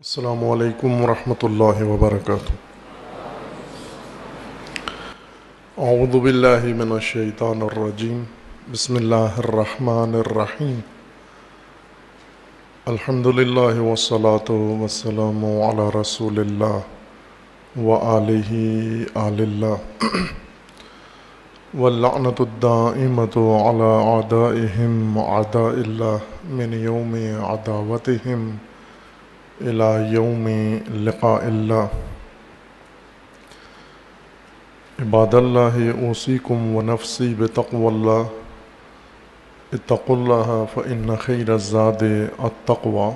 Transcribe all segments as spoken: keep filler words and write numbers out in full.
السلام علیکم ورحمۃ اللہ وبرکاتہ۔ اعوذ باللہ من الشیطان الرجیم، بسم اللہ الرحمن الرحیم۔ الحمد للہ والصلاة والسلام علی رسول اللہ وآلہ آل اللہ واللعنۃ الدائمۃ علی اعدائہم اعداء اللہ من یوم عداوتہم الی یوم لقاء اللہ۔ عباد اللہ اوصیکم ونفسی بتقوی اللہ، اتقوا اللہ فإن خیر الزاد التقوی۔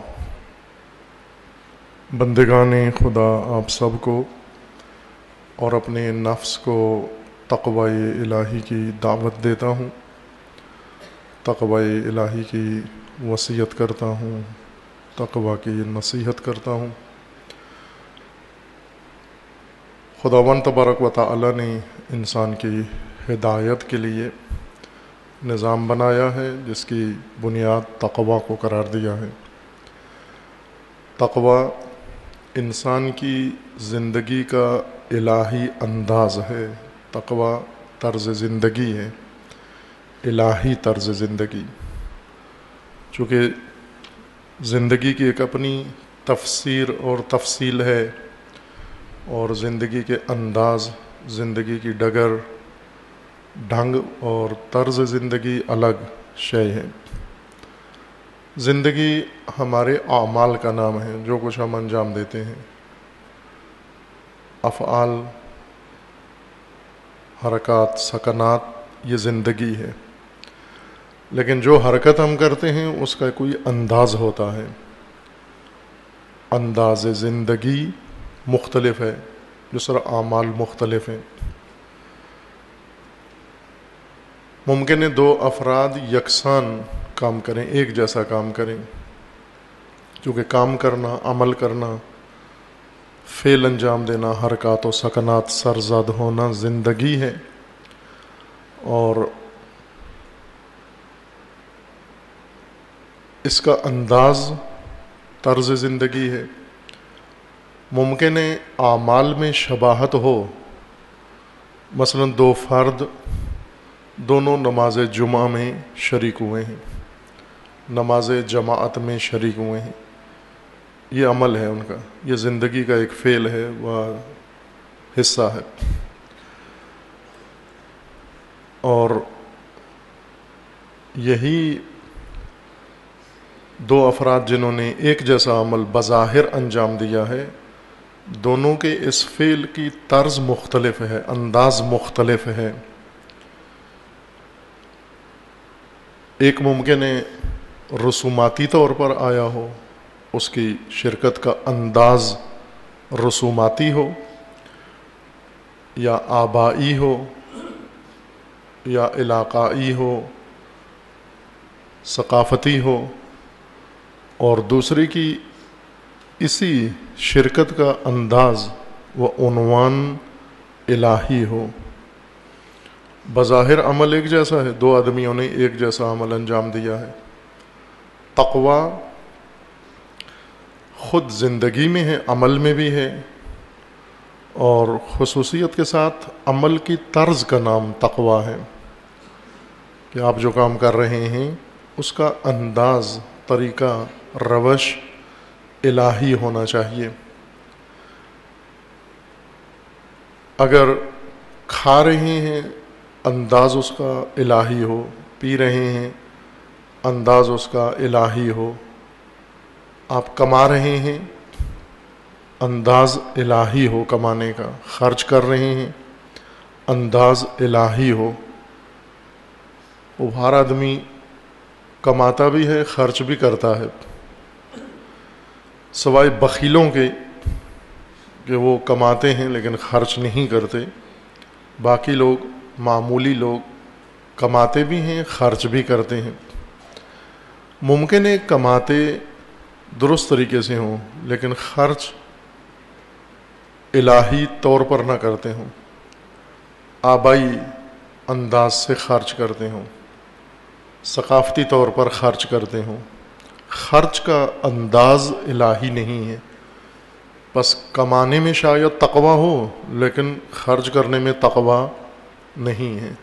بندگان خدا، آپ سب کو اور اپنے نفس کو تقوی الہی کی دعوت دیتا ہوں، تقوی الہی کی وصیت کرتا ہوں، تقوی کی نصیحت کرتا ہوں۔ خداوند تبارک و تعالی نے انسان کی ہدایت کے لیے نظام بنایا ہے جس کی بنیاد تقوی کو قرار دیا ہے۔ تقوی انسان کی زندگی کا الہی انداز ہے، تقوی طرز زندگی ہے، الہی طرز زندگی۔ چونکہ زندگی کی ایک اپنی تفسیر اور تفصیل ہے، اور زندگی کے انداز، زندگی کی ڈگر، ڈھنگ اور طرز زندگی الگ شے ہے۔ زندگی ہمارے اعمال کا نام ہے، جو کچھ ہم انجام دیتے ہیں، افعال، حرکات، سکنات، یہ زندگی ہے۔ لیکن جو حرکت ہم کرتے ہیں اس کا کوئی انداز ہوتا ہے، انداز زندگی مختلف ہے، جس طرح اعمال مختلف ہیں۔ ممکن ہے دو افراد یکساں کام کریں، ایک جیسا کام کریں، کیونکہ کام کرنا، عمل کرنا، فعل انجام دینا، حرکات و سکنات سرزد ہونا زندگی ہے، اور اس کا انداز طرز زندگی ہے۔ ممکن ہے اعمال میں شباہت ہو، مثلا دو فرد دونوں نماز جمعہ میں شریک ہوئے ہیں، نماز جماعت میں شریک ہوئے ہیں، یہ عمل ہے ان کا، یہ زندگی کا ایک فعل ہے، وہ حصہ ہے۔ اور یہی دو افراد جنہوں نے ایک جیسا عمل بظاہر انجام دیا ہے، دونوں کے اس فعل کی طرز مختلف ہے، انداز مختلف ہے۔ ایک ممکن ہے رسوماتی طور پر آیا ہو، اس کی شرکت کا انداز رسوماتی ہو، یا آبائی ہو، یا علاقائی ہو، ثقافتی ہو، اور دوسری کی اسی شرکت کا انداز و عنوان الہی ہو۔ بظاہر عمل ایک جیسا ہے، دو آدمیوں نے ایک جیسا عمل انجام دیا ہے۔ تقوی خود زندگی میں ہے، عمل میں بھی ہے، اور خصوصیت کے ساتھ عمل کی طرز کا نام تقوی ہے، کہ آپ جو کام کر رہے ہیں اس کا انداز، طریقہ، روش الہی ہونا چاہیے۔ اگر کھا رہے ہیں انداز اس کا الہی ہو، پی رہے ہیں انداز اس کا الہی ہو، آپ کما رہے ہیں انداز الہی ہو کمانے کا، خرچ کر رہے ہیں انداز الہی ہو۔ وہ ہر آدمی کماتا بھی ہے، خرچ بھی کرتا ہے، سوائے بخیلوں کے کہ وہ کماتے ہیں لیکن خرچ نہیں کرتے۔ باقی لوگ، معمولی لوگ، کماتے بھی ہیں، خرچ بھی کرتے ہیں۔ ممکن ہے کماتے درست طریقے سے ہوں لیکن خرچ الہی طور پر نہ کرتے ہوں، آبائی انداز سے خرچ کرتے ہوں، ثقافتی طور پر خرچ کرتے ہوں۔ خرچ کا انداز الہی نہیں ہے، بس کمانے میں شاید تقوی ہو لیکن خرچ کرنے میں تقوی نہیں ہے.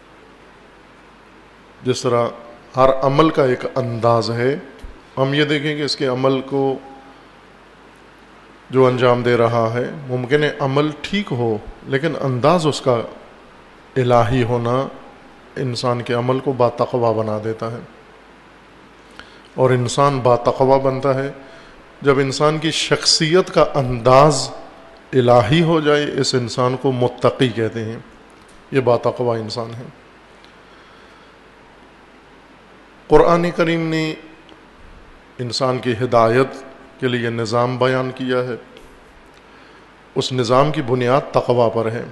جس طرح ہر عمل کا ایک انداز ہے، ہم یہ دیکھیں کہ اس کے عمل کو جو انجام دے رہا ہے ممکن ہے عمل ٹھیک ہو لیکن انداز اس کا الہی ہونا انسان کے عمل کو با تقوی بنا دیتا ہے. اور انسان با تقوی بنتا ہے جب انسان کی شخصیت کا انداز الہی ہو جائے. اس انسان کو متقی کہتے ہیں، یہ با تقوی انسان ہے. قرآن کریم نے انسان کی ہدایت کے لیے نظام بیان کیا ہے. اس نظام کی بنیاد تقوی پر ہے.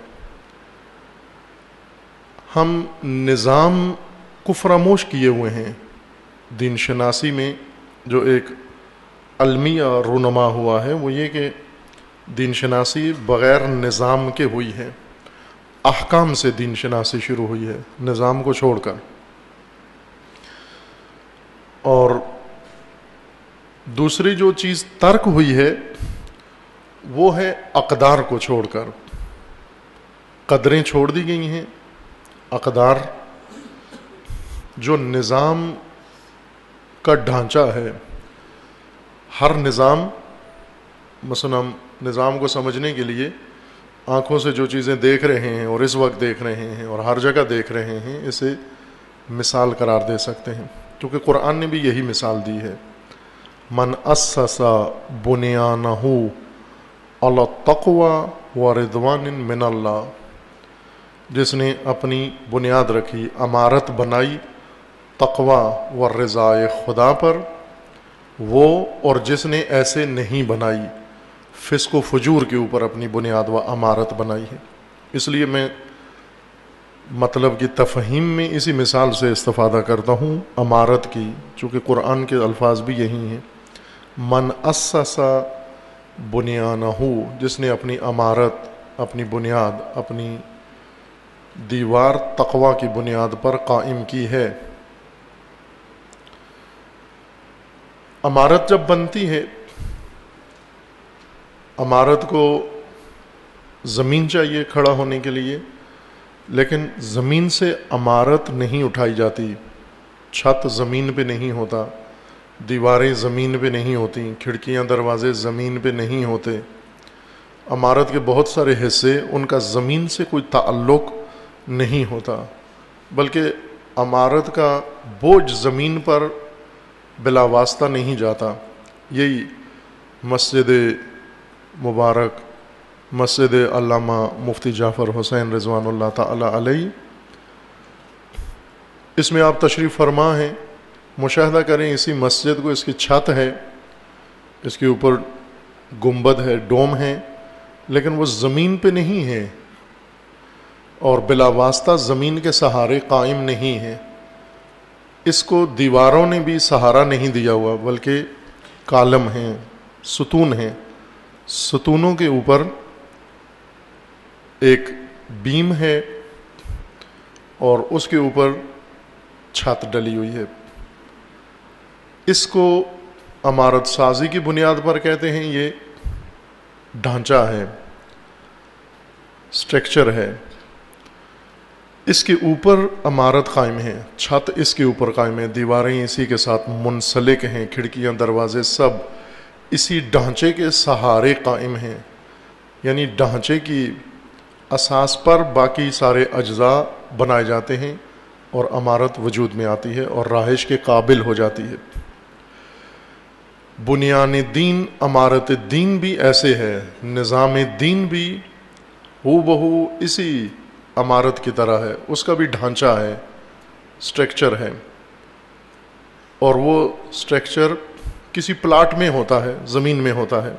ہم نظام کو فراموش کیے ہوئے ہیں. دین شناسی میں جو ایک المیہ رونما ہوا ہے وہ یہ کہ دین شناسی بغیر نظام کے ہوئی ہے. احکام سے دین شناسی شروع ہوئی ہے، نظام کو چھوڑ کر. اور دوسری جو چیز ترک ہوئی ہے وہ ہے اقدار کو چھوڑ کر. قدریں چھوڑ دی گئی ہیں، اقدار جو نظام کا ڈھانچہ ہے. ہر نظام، مثلا ہم نظام کو سمجھنے کے لیے آنکھوں سے جو چیزیں دیکھ رہے ہیں اور اس وقت دیکھ رہے ہیں اور ہر جگہ دیکھ رہے ہیں، اسے مثال قرار دے سکتے ہیں کیونکہ قرآن نے بھی یہی مثال دی ہے. من اسس بنیانہ علی التقوی ورضوان من اللہ، جس نے اپنی بنیاد رکھی، عمارت بنائی تقوی و رضائے خدا پر، وہ اور جس نے ایسے نہیں بنائی، فسق و فجور کے اوپر اپنی بنیاد و عمارت بنائی ہے. اس لیے میں مطلب کی تفہیم میں اسی مثال سے استفادہ کرتا ہوں عمارت کی، چونکہ قرآن کے الفاظ بھی یہی ہیں. من اسس بنیانہ، جس نے اپنی عمارت، اپنی بنیاد، اپنی دیوار تقوی کی بنیاد پر قائم کی ہے. عمارت جب بنتی ہے، عمارت کو زمین چاہیے کھڑا ہونے کے لیے، لیکن زمین سے عمارت نہیں اٹھائی جاتی. چھت زمین پہ نہیں ہوتا، دیواریں زمین پہ نہیں ہوتی، کھڑکیاں دروازے زمین پہ نہیں ہوتے. عمارت کے بہت سارے حصے ان کا زمین سے کوئی تعلق نہیں ہوتا، بلکہ عمارت کا بوجھ زمین پر بلا واسطہ نہیں جاتا. یہی مسجد مبارک، مسجد علامہ مفتی جعفر حسین رضوان اللہ تعالی علیہ، اس میں آپ تشریف فرما ہیں. مشاہدہ کریں اسی مسجد کو، اس کی چھت ہے، اس کے اوپر گنبد ہے، ڈوم ہے، لیکن وہ زمین پہ نہیں ہے اور بلا واسطہ زمین کے سہارے قائم نہیں ہے. اس کو دیواروں نے بھی سہارا نہیں دیا ہوا، بلکہ کالم ہیں، ستون ہیں. ستونوں کے اوپر ایک بیم ہے اور اس کے اوپر چھت ڈلی ہوئی ہے. اس کو عمارت سازی کی بنیاد پر کہتے ہیں. یہ ڈھانچہ ہے، سٹرکچر ہے. اس کے اوپر عمارت قائم ہے، چھت اس کے اوپر قائم ہے، دیواریں اسی کے ساتھ منسلک ہیں، کھڑکیاں دروازے سب اسی ڈھانچے کے سہارے قائم ہیں. یعنی ڈھانچے کی اساس پر باقی سارے اجزاء بنائے جاتے ہیں اور عمارت وجود میں آتی ہے اور رہائش کے قابل ہو جاتی ہے. بنیان دین، عمارت دین بھی ایسے ہے، نظام دین بھی ہو بہو اسی عمارت کی طرح ہے. اس کا بھی ڈھانچہ ہے، سٹرکچر ہے، اور وہ سٹرکچر کسی پلاٹ میں ہوتا ہے، زمین میں ہوتا ہے.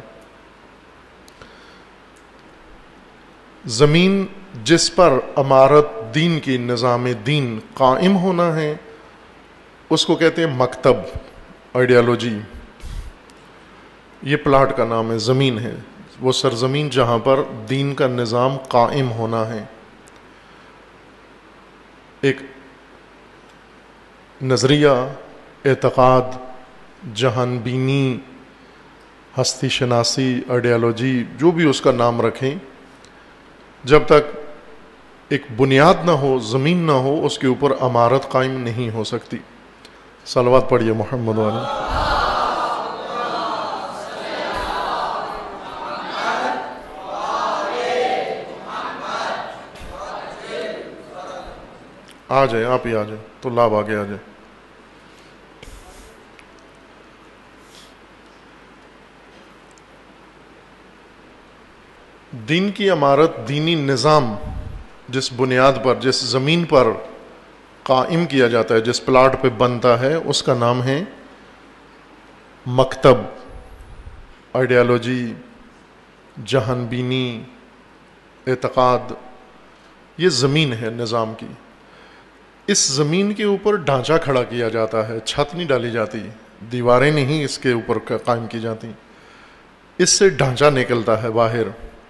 زمین جس پر عمارت دین کی، نظام دین قائم ہونا ہے، اس کو کہتے ہیں مکتب، آئیڈیالوجی. یہ پلاٹ کا نام ہے، زمین ہے، وہ سرزمین جہاں پر دین کا نظام قائم ہونا ہے. ایک نظریہ، اعتقاد، جہان بینی ہستی شناسی، آئیڈیالوجی، جو بھی اس کا نام رکھیں، جب تک ایک بنیاد نہ ہو، زمین نہ ہو، اس کے اوپر عمارت قائم نہیں ہو سکتی۔ صلوات پڑھیے محمد علیہ۔ آ جائیں، آپ ہی آ جائیں، طلاب آگے آ جائیں۔ دین کی عمارت، دینی نظام جس بنیاد پر، جس زمین پر قائم کیا جاتا ہے، جس پلاٹ پہ بنتا ہے، اس کا نام ہے مکتب۔ آئیڈیالوجی، جہان بینی، اعتقاد، یہ زمین ہے نظام کی۔ اس زمین کے اوپر ڈھانچہ کھڑا کیا جاتا ہے، چھت نہیں ڈالی جاتی، دیواریں نہیں اس کے اوپر قائم کی جاتی، اس سے ڈھانچہ نکلتا ہے باہر،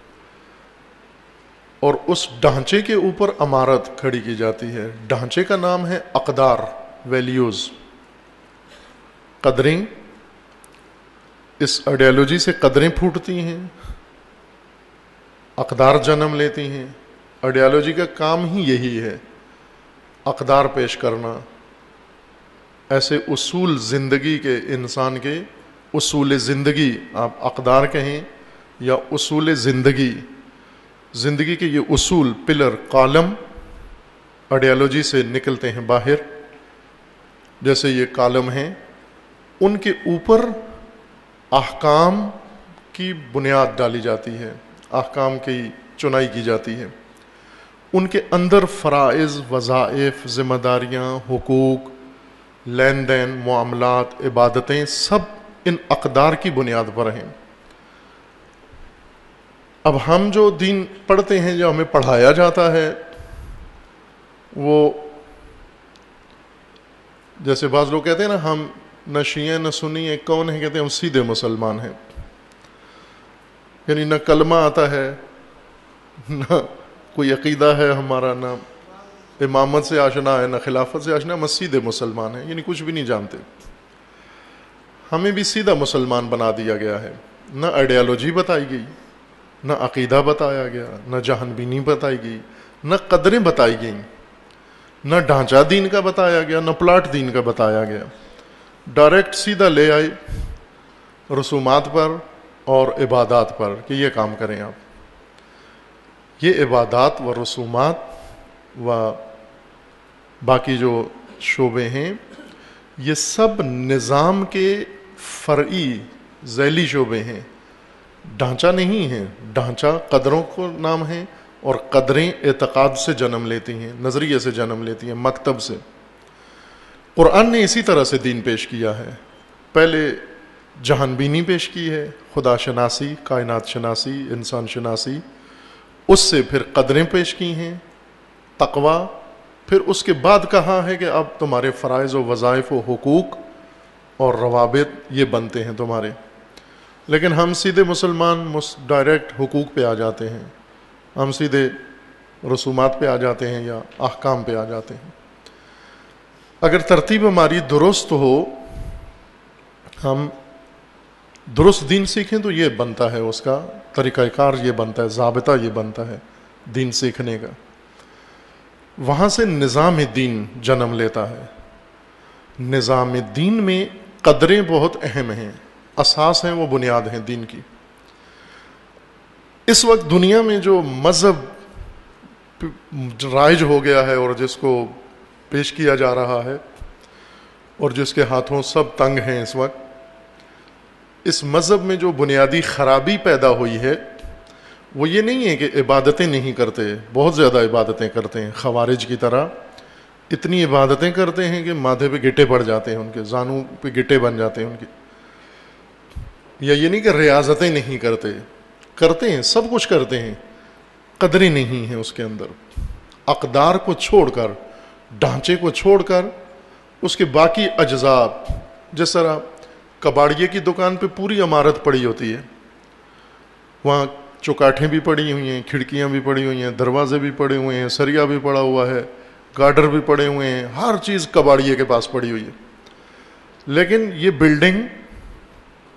اور اس ڈھانچے کے اوپر عمارت کھڑی کی جاتی ہے۔ ڈھانچے کا نام ہے اقدار، ویلیوز، قدریں۔ اس آئیڈیالوجی سے قدریں پھوٹتی ہیں، اقدار جنم لیتی ہیں۔ آئیڈیالوجی کا کام ہی یہی ہے، اقدار پیش کرنا، ایسے اصول زندگی کے، انسان کے اصول زندگی، آپ اقدار کہیں یا اصول زندگی، زندگی کے یہ اصول، پلر، کالم آئیڈیالوجی سے نکلتے ہیں باہر۔ جیسے یہ کالم ہیں، ان کے اوپر احکام کی بنیاد ڈالی جاتی ہے، احکام کی چنائی کی جاتی ہے۔ ان کے اندر فرائض، وظائف، ذمہ داریاں، حقوق، لین دین، معاملات، عبادتیں، سب ان اقدار کی بنیاد پر ہیں۔ اب ہم جو دین پڑھتے ہیں، جو ہمیں پڑھایا جاتا ہے، وہ جیسے بعض لوگ کہتے ہیں نا، ہم نہ شیعہ نہ سنی ہیں، کون ہیں؟ کہتے ہیں ہم سیدھے مسلمان ہیں، یعنی نہ کلمہ آتا ہے، نہ کوئی عقیدہ ہے ہمارا، نہ امامت سے آشنا ہے، نہ خلافت سے آشنا، ہم سیدھے مسلمان ہیں، یعنی کچھ بھی نہیں جانتے۔ ہمیں بھی سیدھا مسلمان بنا دیا گیا ہے، نہ آئیڈیالوجی بتائی گئی، نہ عقیدہ بتایا گیا، نہ جہان بینی بتائی گئی، نہ قدریں بتائی گئیں، نہ ڈھانچہ دین کا بتایا گیا، نہ پلاٹ دین کا بتایا گیا۔ ڈائریکٹ سیدھا لے آئے رسومات پر اور عبادات پر کہ یہ کام کریں آپ۔ یہ عبادات و رسومات و باقی جو شعبے ہیں، یہ سب نظام کے فرعی ذیلی شعبے ہیں، ڈھانچہ نہیں ہے۔ ڈھانچہ قدروں کو نام ہے، اور قدریں اعتقاد سے جنم لیتی ہیں، نظریے سے جنم لیتی ہیں، مکتب سے۔ قرآن نے اسی طرح سے دین پیش کیا ہے۔ پہلے جہان بینی پیش کی ہے، خدا شناسی، کائنات شناسی، انسان شناسی، اس سے پھر قدریں پیش کی ہیں، تقوی، پھر اس کے بعد کہا ہے کہ اب تمہارے فرائض و وظائف و حقوق اور روابط یہ بنتے ہیں تمہارے۔ لیکن ہم سیدھے مسلمان ڈائریکٹ حقوق پہ آ جاتے ہیں، ہم سیدھے رسومات پہ آ جاتے ہیں یا احکام پہ آ جاتے ہیں۔ اگر ترتیب ہماری درست ہو، ہم درست دین سیکھیں تو یہ بنتا ہے، اس کا طریقہ کار یہ بنتا ہے، ضابطہ یہ بنتا ہے دین سیکھنے کا۔ وہاں سے نظام دین جنم لیتا ہے۔ نظام دین میں قدریں بہت اہم ہیں، اساس ہیں، وہ بنیاد ہیں دین کی۔ اس وقت دنیا میں جو مذہب رائج ہو گیا ہے اور جس کو پیش کیا جا رہا ہے اور جس کے ہاتھوں سب تنگ ہیں اس وقت، اس مذہب میں جو بنیادی خرابی پیدا ہوئی ہے وہ یہ نہیں ہے کہ عبادتیں نہیں کرتے، بہت زیادہ عبادتیں کرتے ہیں، خوارج کی طرح اتنی عبادتیں کرتے ہیں کہ ماتھے پہ گٹے پڑ جاتے ہیں، ان کے زانوں پہ گٹے بن جاتے ہیں ان کے۔ یا یہ نہیں کہ ریاضتیں نہیں کرتے، کرتے ہیں، سب کچھ کرتے ہیں، قدریں نہیں ہیں اس کے اندر۔ اقدار کو چھوڑ کر، ڈھانچے کو چھوڑ کر، اس کے باقی اجزاء، جس طرح کباڑیے کی دکان پہ پوری عمارت پڑی ہوتی ہے، وہاں چوکاٹھیں بھی پڑی ہوئی ہیں، کھڑکیاں بھی پڑی ہوئی ہیں، دروازے بھی پڑے ہوئے ہیں، سریا بھی پڑا ہوا ہے، گارڈر بھی پڑے ہوئے ہیں، ہر چیز کباڑیے کے پاس پڑی ہوئی ہے۔ لیکن یہ بلڈنگ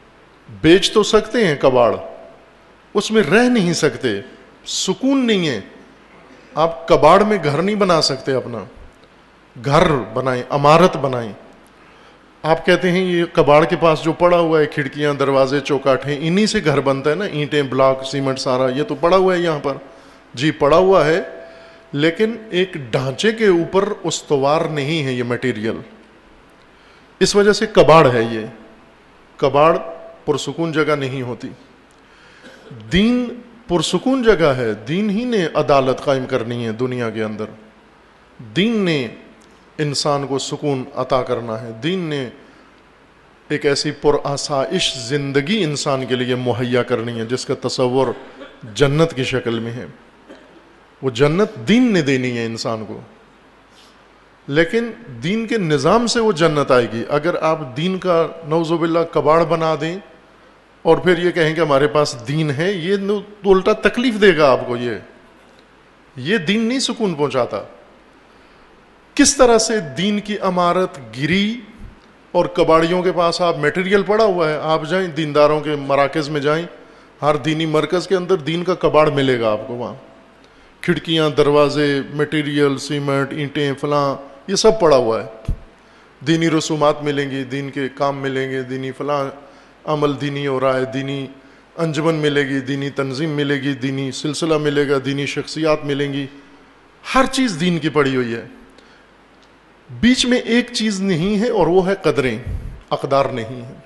بیچ تو سکتے ہیں کباڑ, اس میں رہ نہیں سکتے, سکون نہیں ہے. آپ کباڑ میں گھر نہیں بنا سکتے, اپنا گھر بنائیں, عمارت بنائیں. آپ کہتے ہیں یہ کباڑ کے پاس جو پڑا ہوا ہے, کھڑکیاں, دروازے, چوکاٹیں, انہی سے گھر بنتا ہے نا, اینٹیں, بلاک, سیمنٹ, سارا یہ تو پڑا ہوا ہے یہاں پر. جی پڑا ہوا ہے, لیکن ایک ڈھانچے کے اوپر استوار نہیں ہے یہ مٹیریل. اس وجہ سے کباڑ ہے یہ. کباڑ پرسکون جگہ نہیں ہوتی. دین پرسکون جگہ ہے. دین ہی نے عدالت قائم کرنی ہے دنیا کے اندر. دین نے انسان کو سکون عطا کرنا ہے. دین نے ایک ایسی پرآسائش زندگی انسان کے لیے مہیا کرنی ہے جس کا تصور جنت کی شکل میں ہے. وہ جنت دین نے دینی ہے انسان کو, لیکن دین کے نظام سے وہ جنت آئے گی. اگر آپ دین کا نعوذ باللہ کباڑ بنا دیں اور پھر یہ کہیں کہ ہمارے پاس دین ہے, یہ تو الٹا تکلیف دے گا آپ کو. یہ یہ دین نہیں سکون پہنچاتا. کس طرح سے دین کی عمارت گری اور کباڑیوں کے پاس آپ میٹیریل پڑا ہوا ہے. آپ جائیں دینداروں کے مراکز میں جائیں, ہر دینی مرکز کے اندر دین کا کباڑ ملے گا آپ کو. وہاں کھڑکیاں, دروازے, میٹیریل, سیمنٹ, اینٹیں, فلاں, یہ سب پڑا ہوا ہے. دینی رسومات ملیں گی, دین کے کام ملیں گے, دینی فلاں عمل دینی ہو رہا ہے, دینی انجمن ملے گی, دینی تنظیم ملے گی, دینی سلسلہ ملے گا, دینی شخصیات ملیں گی. ہر چیز دین کی پڑی ہوئی ہے. بیچ میں ایک چیز نہیں ہے اور وہ ہے قدریں, اقدار نہیں ہیں,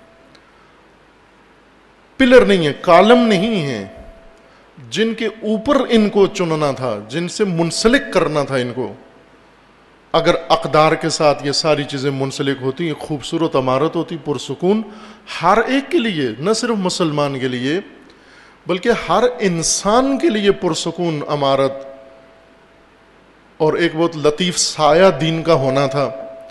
پلر نہیں ہے, کالم نہیں ہے جن کے اوپر ان کو چننا تھا, جن سے منسلک کرنا تھا ان کو. اگر اقدار کے ساتھ یہ ساری چیزیں منسلک ہوتی, ایک خوبصورت عمارت ہوتی, پرسکون, ہر ایک کے لیے, نہ صرف مسلمان کے لیے بلکہ ہر انسان کے لیے پرسکون عمارت, اور ایک بہت لطیف سایہ دین کا ہونا تھا,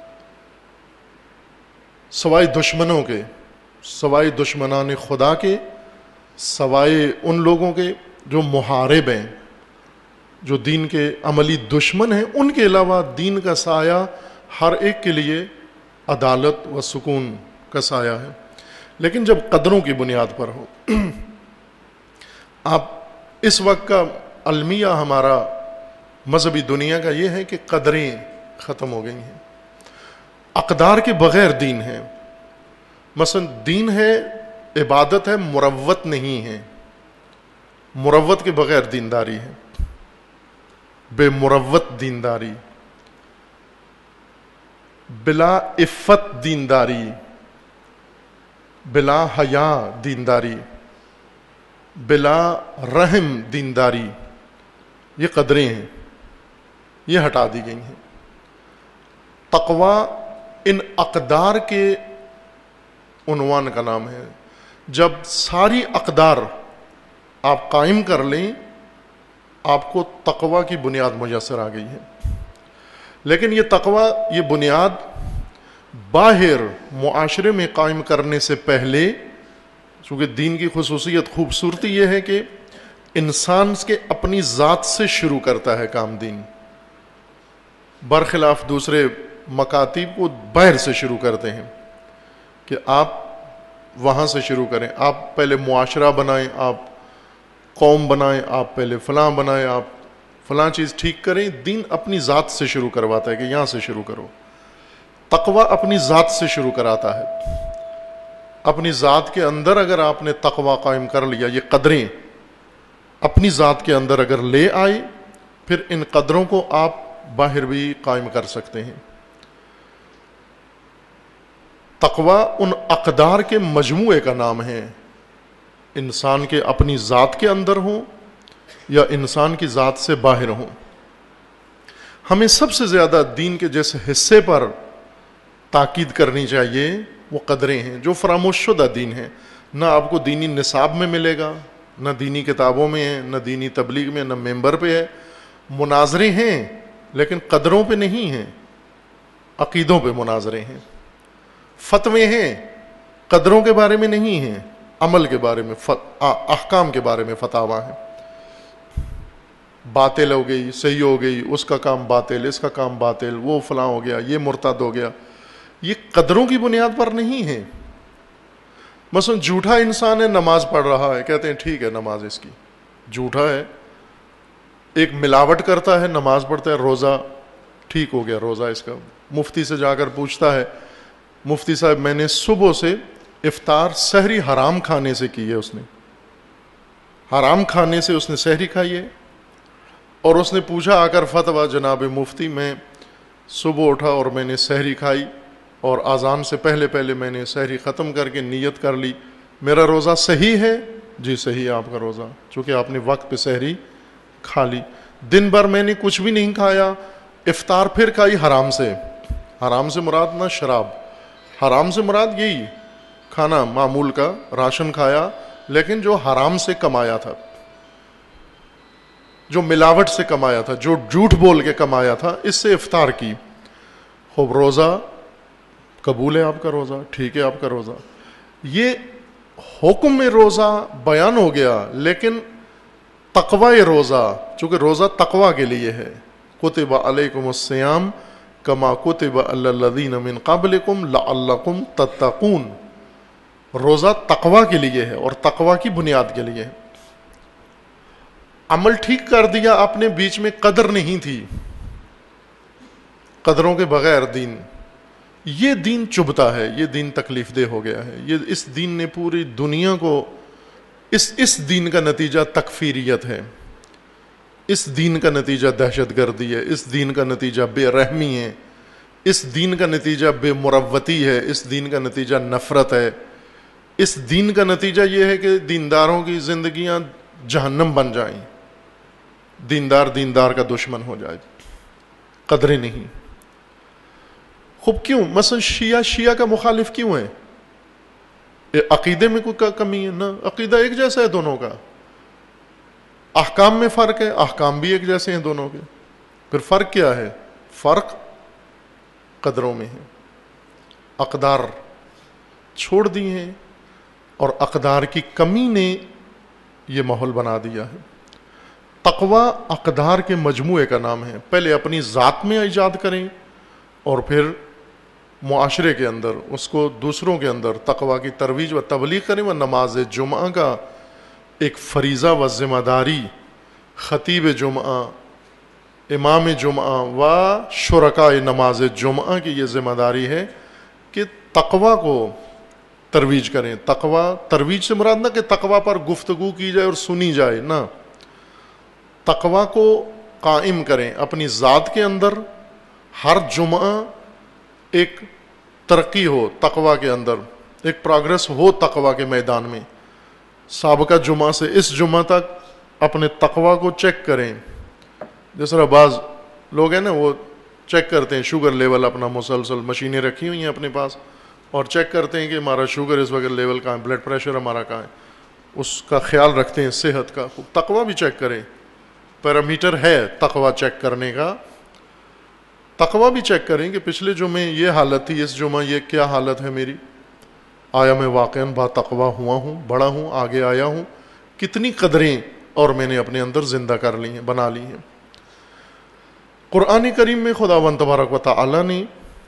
سوائے دشمنوں کے, سوائے دشمنان خدا کے, سوائے ان لوگوں کے جو محارب ہیں, جو دین کے عملی دشمن ہیں, ان کے علاوہ دین کا سایہ ہر ایک کے لیے عدالت و سکون کا سایہ ہے. لیکن جب قدروں کی بنیاد پر ہو, آپ اس وقت کا المیہ ہمارا مذہبی دنیا کا یہ ہے کہ قدریں ختم ہو گئی ہیں, اقدار کے بغیر دین ہے. مثلا دین ہے, عبادت ہے, مروت نہیں ہے. مروت کے بغیر دینداری ہے, بے مروت دینداری, بلا عفت دینداری, بلا حیا دینداری, بلا رحم دینداری. یہ قدریں ہیں, یہ ہٹا دی گئی ہیں. تقوی ان اقدار کے عنوان کا نام ہے. جب ساری اقدار آپ قائم کر لیں, آپ کو تقوی کی بنیاد میسر آ گئی ہے. لیکن یہ تقوی, یہ بنیاد باہر معاشرے میں قائم کرنے سے پہلے, چونکہ دین کی خصوصیت, خوبصورتی یہ ہے کہ انسان کے اپنی ذات سے شروع کرتا ہے کام دین, برخلاف دوسرے مکاتب کو باہر سے شروع کرتے ہیں کہ آپ وہاں سے شروع کریں, آپ پہلے معاشرہ بنائیں, آپ قوم بنائیں, آپ پہلے فلاں بنائیں, آپ فلاں چیز ٹھیک کریں. دین اپنی ذات سے شروع کرواتا ہے کہ یہاں سے شروع کرو. تقوی اپنی ذات سے شروع کراتا ہے. اپنی ذات کے اندر اگر آپ نے تقوی قائم کر لیا, یہ قدریں اپنی ذات کے اندر اگر لے آئے, پھر ان قدروں کو آپ باہر بھی قائم کر سکتے ہیں. تقوی ان اقدار کے مجموعے کا نام ہے, انسان کے اپنی ذات کے اندر ہوں یا انسان کی ذات سے باہر ہوں. ہمیں سب سے زیادہ دین کے جس حصے پر تاکید کرنی چاہیے وہ قدریں ہیں, جو فراموش شدہ دین ہیں. نہ آپ کو دینی نصاب میں ملے گا, نہ دینی کتابوں میں ہے, نہ دینی تبلیغ میں, نہ ممبر پہ ہے. مناظرے ہیں لیکن قدروں پہ نہیں ہیں, عقیدوں پہ مناظرے ہیں. فتوے ہیں, قدروں کے بارے میں نہیں ہیں, عمل کے بارے میں, احکام کے بارے میں فتاوا ہے. باطل ہو گئی, صحیح ہو گئی, اس کا کام باطل, اس کا کام باطل, وہ فلاں ہو گیا, یہ مرتد ہو گیا. یہ قدروں کی بنیاد پر نہیں ہے. مثلا جھوٹا انسان ہے، نماز پڑھ رہا ہے، کہتے ہیں ٹھیک ہے نماز اس کی، جھوٹا ہے، ایک ملاوٹ کرتا ہے، نماز پڑھتا ہے، روزہ ٹھیک ہو گیا روزہ اس کا. مفتی سے جا کر پوچھتا ہے، مفتی صاحب میں نے صبح سے افطار سحری حرام کھانے سے کی ہے، اس نے حرام کھانے سے اس نے سحری کھائی ہے. اور اس نے پوچھا آ کر فتویٰ، جناب مفتی میں صبح اٹھا اور میں نے سحری کھائی اور اذان سے پہلے پہلے میں نے سحری ختم کر کے نیت کر لی، میرا روزہ صحیح ہے؟ جی صحیح ہے آپ کا روزہ، چونکہ آپ نے وقت پہ سحری کھا لی. دن بھر میں نے کچھ بھی نہیں کھایا، افطار پھر کھائی حرام سے. حرام سے مراد نہ شراب، حرام سے مراد یہی کھانا معمول کا راشن کھایا، لیکن جو حرام سے کمایا تھا، جو ملاوٹ سے کمایا تھا، جو جھوٹ بول کے کمایا تھا، اس سے افطار کی. خوب روزہ قبول ہے آپ کا روزہ، ٹھیک ہے آپ کا روزہ. یہ حکم میں روزہ بیان ہو گیا، لیکن تقوی روزہ، چونکہ روزہ تقوی کے لیے ہے، کتب علیکم الصیام کما کتب علی الذین من قبلکم لعلکم تتقون. روزہ تقوی کے لیے ہے اور تقوی کی بنیاد کے لیے ہے. عمل ٹھیک کر دیا آپ نے، بیچ میں قدر نہیں تھی، قدروں کے بغیر دین، یہ دین چبھتا ہے، یہ دین تکلیف دہ ہو گیا ہے. یہ اس دین نے پوری دنیا کو، اس اس دین کا نتیجہ تکفیریت ہے، اس دین کا نتیجہ دہشت گردی ہے، اس دین کا نتیجہ بے رحمی ہے، اس دین کا نتیجہ بے مروتی ہے، اس دین کا نتیجہ نفرت ہے. اس دین کا نتیجہ یہ ہے کہ دینداروں کی زندگیاں جہنم بن جائیں، دیندار دیندار کا دشمن ہو جائے، قدریں نہیں. خوب کیوں؟ مثلا شیعہ شیعہ کا مخالف کیوں ہے؟ عقیدے میں کوئی کمی ہے؟ نہ، عقیدہ ایک جیسا ہے دونوں کا. احکام میں فرق ہے، احکام بھی ایک جیسے ہیں دونوں کے. پھر فرق کیا ہے؟ فرق قدروں میں ہے. اقدار چھوڑ دی ہیں اور اقدار کی کمی نے یہ ماحول بنا دیا ہے. تقوی اقدار کے مجموعے کا نام ہے. پہلے اپنی ذات میں ایجاد کریں اور پھر معاشرے کے اندر اس کو دوسروں کے اندر تقوی کی ترویج و تبلیغ کریں. و نماز جمعہ کا ایک فریضہ و ذمہ داری خطیب جمعہ، امام جمعہ و شرکاء نماز جمعہ کی یہ ذمہ داری ہے کہ تقوی کو ترویج کریں. تقوی ترویج سے مراد نہ کہ تقوی پر گفتگو کی جائے اور سنی جائے، نہ، تقوی کو قائم کریں اپنی ذات کے اندر. ہر جمعہ ایک ترقی ہو تقوی کے اندر، ایک پروگرس ہو تقوی کے میدان میں. سابقہ جمعہ سے اس جمعہ تک اپنے تقوی کو چیک کریں. جس طرح بعض لوگ ہیں نا، وہ چیک کرتے ہیں شوگر لیول اپنا، مسلسل مشینیں رکھی ہوئی ہیں اپنے پاس اور چیک کرتے ہیں کہ ہمارا شوگر اس وقت لیول کہاں ہے، بلڈ پریشر ہمارا کہاں ہے، اس کا خیال رکھتے ہیں صحت کا. تقوی بھی چیک کریں، پیرامیٹر ہے تقوی چیک کرنے کا. تقوی بھی چیک کریں کہ پچھلے جمعے یہ حالت تھی، اس جمعہ یہ کیا حالت ہے میری، آیا میں واقعاً با تقوی ہوا ہوں، بڑا ہوں، آگے آیا ہوں، کتنی قدریں اور میں نے اپنے اندر زندہ کر لی ہیں، بنا لی ہیں. قرآن کریم میں خداوند تبارک و تعالی نے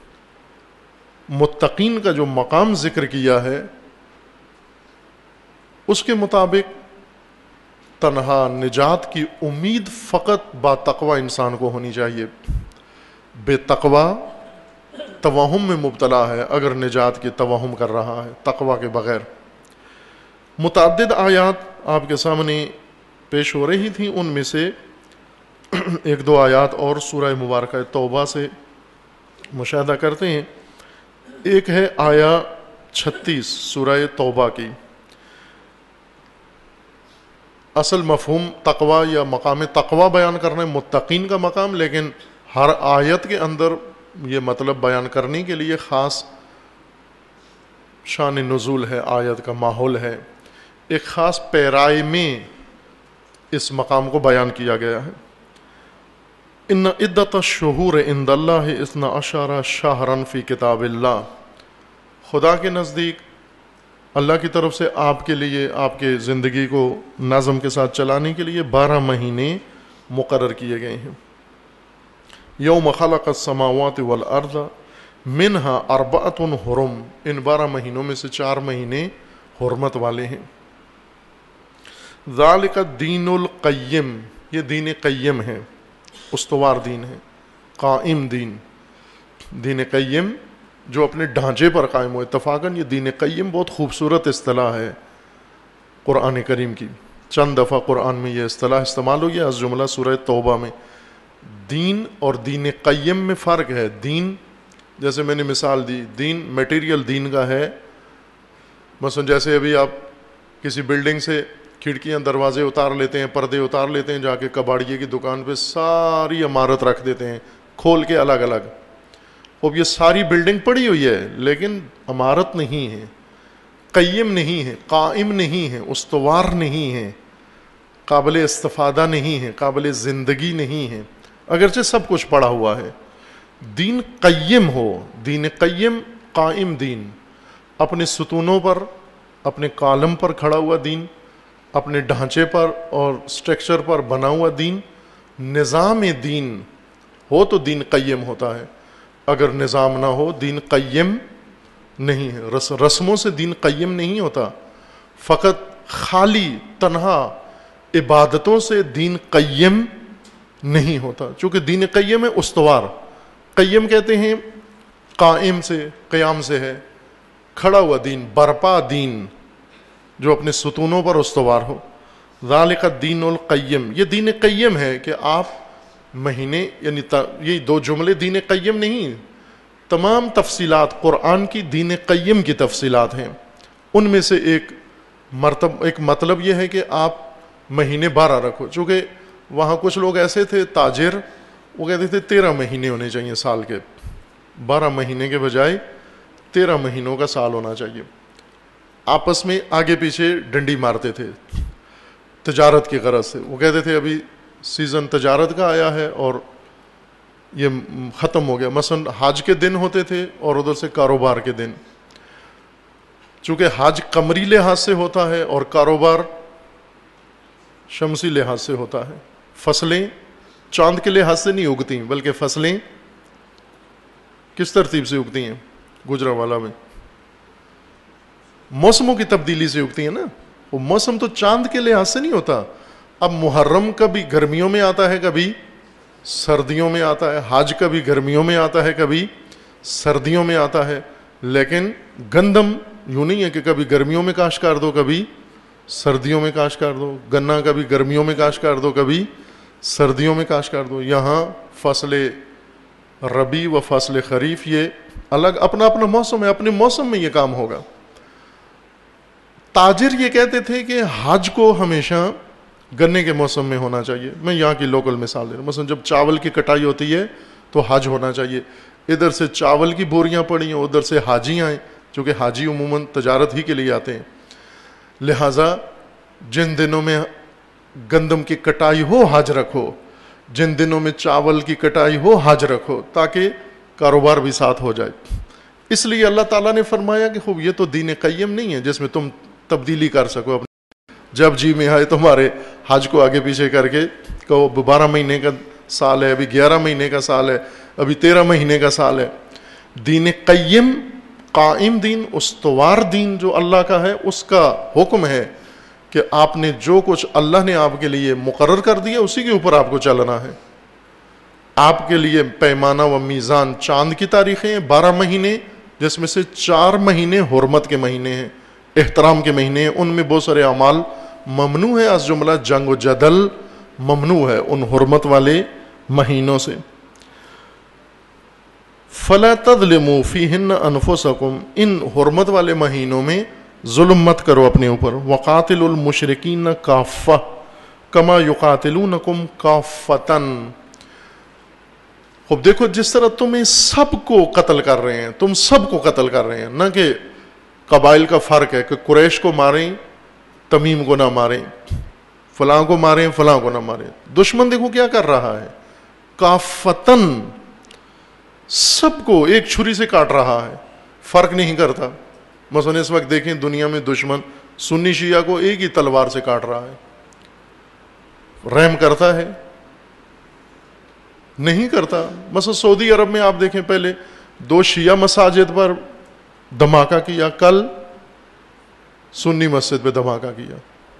متقین کا جو مقام ذکر کیا ہے، اس کے مطابق تنہا نجات کی امید فقط با تقوی انسان کو ہونی چاہیے. بے تقوی توہم میں مبتلا ہے اگر نجات کی توہم کر رہا ہے تقوی کے بغیر. متعدد آیات آپ کے سامنے پیش ہو رہی تھیں، ان میں سے ایک دو آیات اور سورہ مبارکہ توبہ سے مشاہدہ کرتے ہیں. ایک ہے آیا چھتیس سورہ توبہ کی. اصل مفہوم تقوی یا مقام تقوی بیان کرنا ہے، متقین کا مقام، لیکن ہر آیت کے اندر یہ مطلب بیان کرنے کے لیے خاص شان نزول ہے، آیت کا ماحول ہے، ایک خاص پیرائے میں اس مقام کو بیان کیا گیا ہے. ان عدت الشہور عند اللہ اثنا عشر شہرا فی کتاب اللہ. خدا کے نزدیک، اللہ کی طرف سے آپ کے لیے، آپ کے زندگی کو نظم کے ساتھ چلانے کے لیے بارہ مہینے مقرر کیے گئے ہیں. یوم خلق السماوات والارض منہا اربعۃ حرم. ان بارہ مہینوں میں سے چار مہینے حرمت والے ہیں. ذالک الدین القیم، یہ دین قیم ہے، استوار دین ہے، قائم دین. دین قیم جو اپنے ڈھانچے پر قائم ہو. اتفاقاً یہ دین قیم بہت خوبصورت اصطلاح ہے قرآن کریم کی. چند دفعہ قرآن میں یہ اصطلاح استعمال ہوئی ہے، از جملہ سورہ توبہ میں. دین اور دین قیم میں فرق ہے. دین جیسے میں نے مثال دی، دین میٹیریل دین کا ہے. مثلا جیسے ابھی آپ کسی بلڈنگ سے کھڑکیاں دروازے اتار لیتے ہیں، پردے اتار لیتے ہیں، جا کے کباڑیے کی دکان پہ ساری عمارت رکھ دیتے ہیں کھول کے الگ الگ. اب یہ ساری بلڈنگ پڑی ہوئی ہے لیکن عمارت نہیں ہے، قیم نہیں ہے، قائم نہیں ہے، استوار نہیں ہے، قابل استفادہ نہیں ہے، قابل زندگی نہیں ہے، اگرچہ سب کچھ پڑا ہوا ہے. دین قیم ہو، دین قیم قائم دین، اپنے ستونوں پر، اپنے کالم پر کھڑا ہوا دین، اپنے ڈھانچے پر اور سٹرکچر پر بنا ہوا دین. نظام دین ہو تو دین قیم ہوتا ہے، اگر نظام نہ ہو دین قیم نہیں ہے. رس رسموں سے دین قیم نہیں ہوتا، فقط خالی تنہا عبادتوں سے دین قیم نہیں ہوتا. چونکہ دین قیم ہے استوار. قیم کہتے ہیں قائم سے، قیام سے ہے، کھڑا ہوا دین، برپا دین جو اپنے ستونوں پر استوار ہو. ذالک الدین القیم، یہ دین قیم ہے کہ آپ مہینے، یعنی یہ دو جملے دین قیم نہیں، تمام تفصیلات قرآن کی دین قیم کی تفصیلات ہیں. ان میں سے ایک مرتب ایک مطلب یہ ہے کہ آپ مہینے بارہ رکھو. چونکہ وہاں کچھ لوگ ایسے تھے تاجر، وہ کہتے تھے تیرہ مہینے ہونے چاہیے سال کے، بارہ مہینے کے بجائے تیرہ مہینوں کا سال ہونا چاہیے. آپس میں آگے پیچھے ڈنڈی مارتے تھے تجارت کی غرض سے. وہ کہتے تھے ابھی سیزن تجارت کا آیا ہے اور یہ ختم ہو گیا. مثلا حج کے دن ہوتے تھے اور ادھر سے کاروبار کے دن. چونکہ حج قمری لحاظ سے ہوتا ہے اور کاروبار شمسی لحاظ سے ہوتا ہے. فصلیں چاند کے لحاظ سے نہیں اگتی بلکہ فصلیں کس ترتیب سے اگتی ہیں؟ گجرانوالہ میں موسموں کی تبدیلی سے اگتی ہیں نا. وہ موسم تو چاند کے لحاظ سے نہیں ہوتا. اب محرم کبھی گرمیوں میں آتا ہے، کبھی سردیوں میں آتا ہے. حج کبھی گرمیوں میں آتا ہے، کبھی سردیوں میں آتا ہے. لیکن گندم یوں نہیں ہے کہ کبھی گرمیوں میں کاشت کر دو، کبھی سردیوں میں کاشت کر دو. گنا کبھی گرمیوں میں کاشت کر دو، کبھی سردیوں میں کاشت کر دو. یہاں فصل ربیع و فصل خریف یہ الگ اپنا اپنا موسم ہے، اپنے موسم میں یہ کام ہوگا. تاجر یہ کہتے تھے کہ حج کو ہمیشہ گنے کے موسم میں ہونا چاہیے. میں یہاں کی لوکل مثال دے رہا ہوں. مثلا جب چاول کی کٹائی ہوتی ہے تو حج ہونا چاہیے. ادھر سے چاول کی بوریاں پڑی ہیں، ادھر سے حاجی آئیں، چونکہ حاجی عموماً تجارت ہی کے لیے آتے ہیں. لہٰذا جن دنوں میں گندم کی کٹائی ہو حج رکھو، جن دنوں میں چاول کی کٹائی ہو حج رکھو، تاکہ کاروبار بھی ساتھ ہو جائے. اس لیے اللہ تعالیٰ نے فرمایا کہ خوب یہ تو دین قیم نہیں ہے جس میں تم تبدیلی کر سکو. اپنے جب جی میں آئے تمہارے حج کو آگے پیچھے کر کے کہو بارہ مہینے کا سال ہے، ابھی گیارہ مہینے کا سال ہے، ابھی تیرہ مہینے کا سال ہے. دین قیم قائم دین استوار دین جو اللہ کا ہے، اس کا حکم ہے کہ آپ نے جو کچھ اللہ نے آپ کے لیے مقرر کر دیا اسی کے اوپر آپ کو چلنا ہے. آپ کے لیے پیمانہ و میزان چاند کی تاریخیں ہیں، بارہ مہینے، جس میں سے چار مہینے حرمت کے مہینے ہیں، احترام کے مہینے ہیں. ان میں بہت سارے اعمال ممنوع ہے، از جملہ جنگ و جدل ممنوع ہے ان حرمت والے مہینوں سے. فَلَا تَظْلِمُوا فِيهِنَّ أَنفُسَكُمْ، ان حرمت والے مہینوں میں ظلم مت کرو اپنے اوپر. وَقَاتِلُوا الْمُشْرِكِينَ كَافَّةً كَمَا يُقَاتِلُونَكُمْ كَافَّةً. خوب دیکھو جس طرح تمہیں سب کو قتل کر رہے ہیں، تم سب کو قتل کر رہے ہیں، نہ کہ قبائل کا فرق ہے کہ قریش کو ماریں تمیم کو نہ ماریں، فلاں کو ماریں فلاں کو نہ ماریں. دشمن دیکھو کیا کر رہا ہے، کافتن سب کو ایک چھری سے کاٹ رہا ہے، فرق نہیں کرتا. مثلا اس وقت دیکھیں دنیا میں دشمن سنی شیعہ کو ایک ہی تلوار سے کاٹ رہا ہے. رحم کرتا ہے؟ نہیں کرتا. مثلا سعودی عرب میں آپ دیکھیں پہلے دو شیعہ مساجد پر دھماکہ کیا، کل سنی مسجد پہ دھماکہ کیا.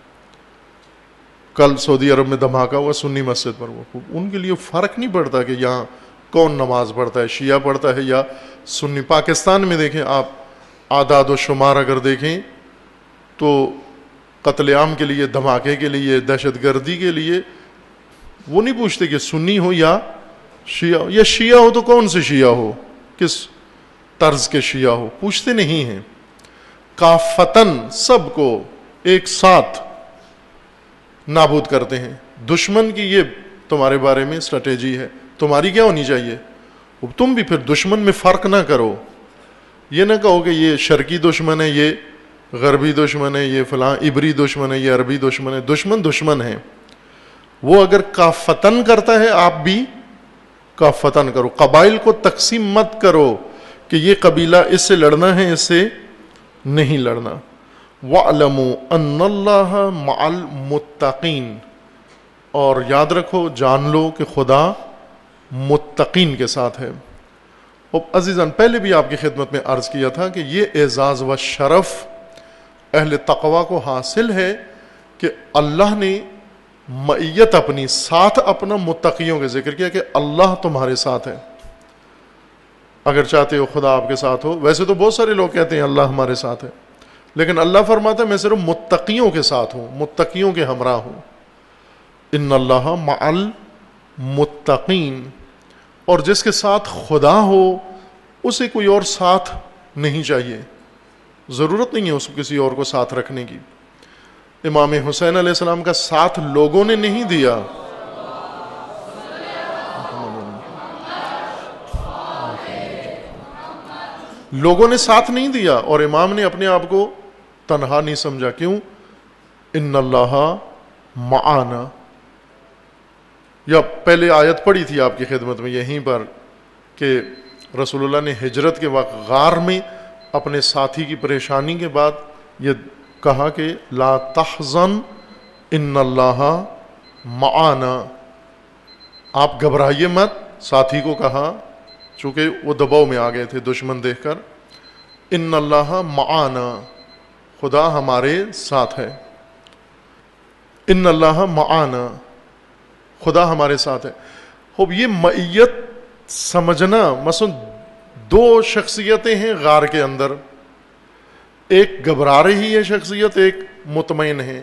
کل سعودی عرب میں دھماکہ ہوا سنی مسجد پر. وہ ان کے لیے فرق نہیں پڑتا کہ یہاں کون نماز پڑھتا ہے, شیعہ پڑھتا ہے یا سنی. پاکستان میں دیکھیں آپ, اعداد و شمار اگر دیکھیں تو قتل عام کے لیے, دھماکے کے لیے, دہشت گردی کے لیے وہ نہیں پوچھتے کہ سنی ہو یا شیعہ ہو, یا شیعہ ہو تو کون سے شیعہ ہو, کس طرز کے شیعہ ہو, پوچھتے نہیں ہیں. کافتن سب کو ایک ساتھ نابود کرتے ہیں. دشمن کی یہ تمہارے بارے میں اسٹریٹجی ہے, تمہاری کیا ہونی چاہیے؟ تم بھی پھر دشمن میں فرق نہ کرو. یہ نہ کہو کہ یہ شرقی دشمن ہے, یہ غربی دشمن ہے, یہ فلاں عبری دشمن ہے, یہ عربی دشمن ہے. دشمن دشمن ہے. وہ اگر کافتن کرتا ہے آپ بھی کافتن کرو. قبائل کو تقسیم مت کرو کہ یہ قبیلہ اس سے لڑنا ہے, اس سے نہیں لڑنا. وَاعْلَمُوا أَنَّ اللَّهَ مَعَ الْمُتَّقِينَ, اور یاد رکھو, جان لو کہ خدا متقین کے ساتھ ہے. اور عزیزان پہلے بھی آپ کی خدمت میں عرض کیا تھا کہ یہ اعزاز و شرف اہل تقوی کو حاصل ہے کہ اللہ نے معیت اپنی, ساتھ اپنا متقیوں کے ذکر کیا کہ اللہ تمہارے ساتھ ہے. اگر چاہتے ہو خدا آپ کے ساتھ ہو. ویسے تو بہت سارے لوگ کہتے ہیں اللہ ہمارے ساتھ ہے, لیکن اللہ فرماتا ہے میں صرف متقیوں کے ساتھ ہوں, متقیوں کے ہمراہ ہوں. ان اللہ مع المتقین. اور جس کے ساتھ خدا ہو اسے کوئی اور ساتھ نہیں چاہیے, ضرورت نہیں ہے اس کو کسی اور کو ساتھ رکھنے کی. امام حسین علیہ السلام کا ساتھ لوگوں نے نہیں دیا, لوگوں نے ساتھ نہیں دیا, اور امام نے اپنے آپ کو تنہا نہیں سمجھا. کیوں؟ ان اللہ معانا. یا پہلے آیت پڑھی تھی آپ کی خدمت میں یہیں پر کہ رسول اللہ نے ہجرت کے وقت غار میں اپنے ساتھی کی پریشانی کے بعد یہ کہا کہ لا تحزن ان اللہ معانا, آپ گھبرائیے مت. ساتھی کو کہا, چونکہ وہ دباؤ میں آ گئے تھے دشمن دیکھ کر, ان اللہ معانا, خدا ہمارے ساتھ ہے. ان اللہ معانا, خدا ہمارے ساتھ ہے. خوب یہ معیت سمجھنا, مثلا دو شخصیتیں ہیں غار کے اندر, ایک گھبرا رہی ہے شخصیت, ایک مطمئن ہے.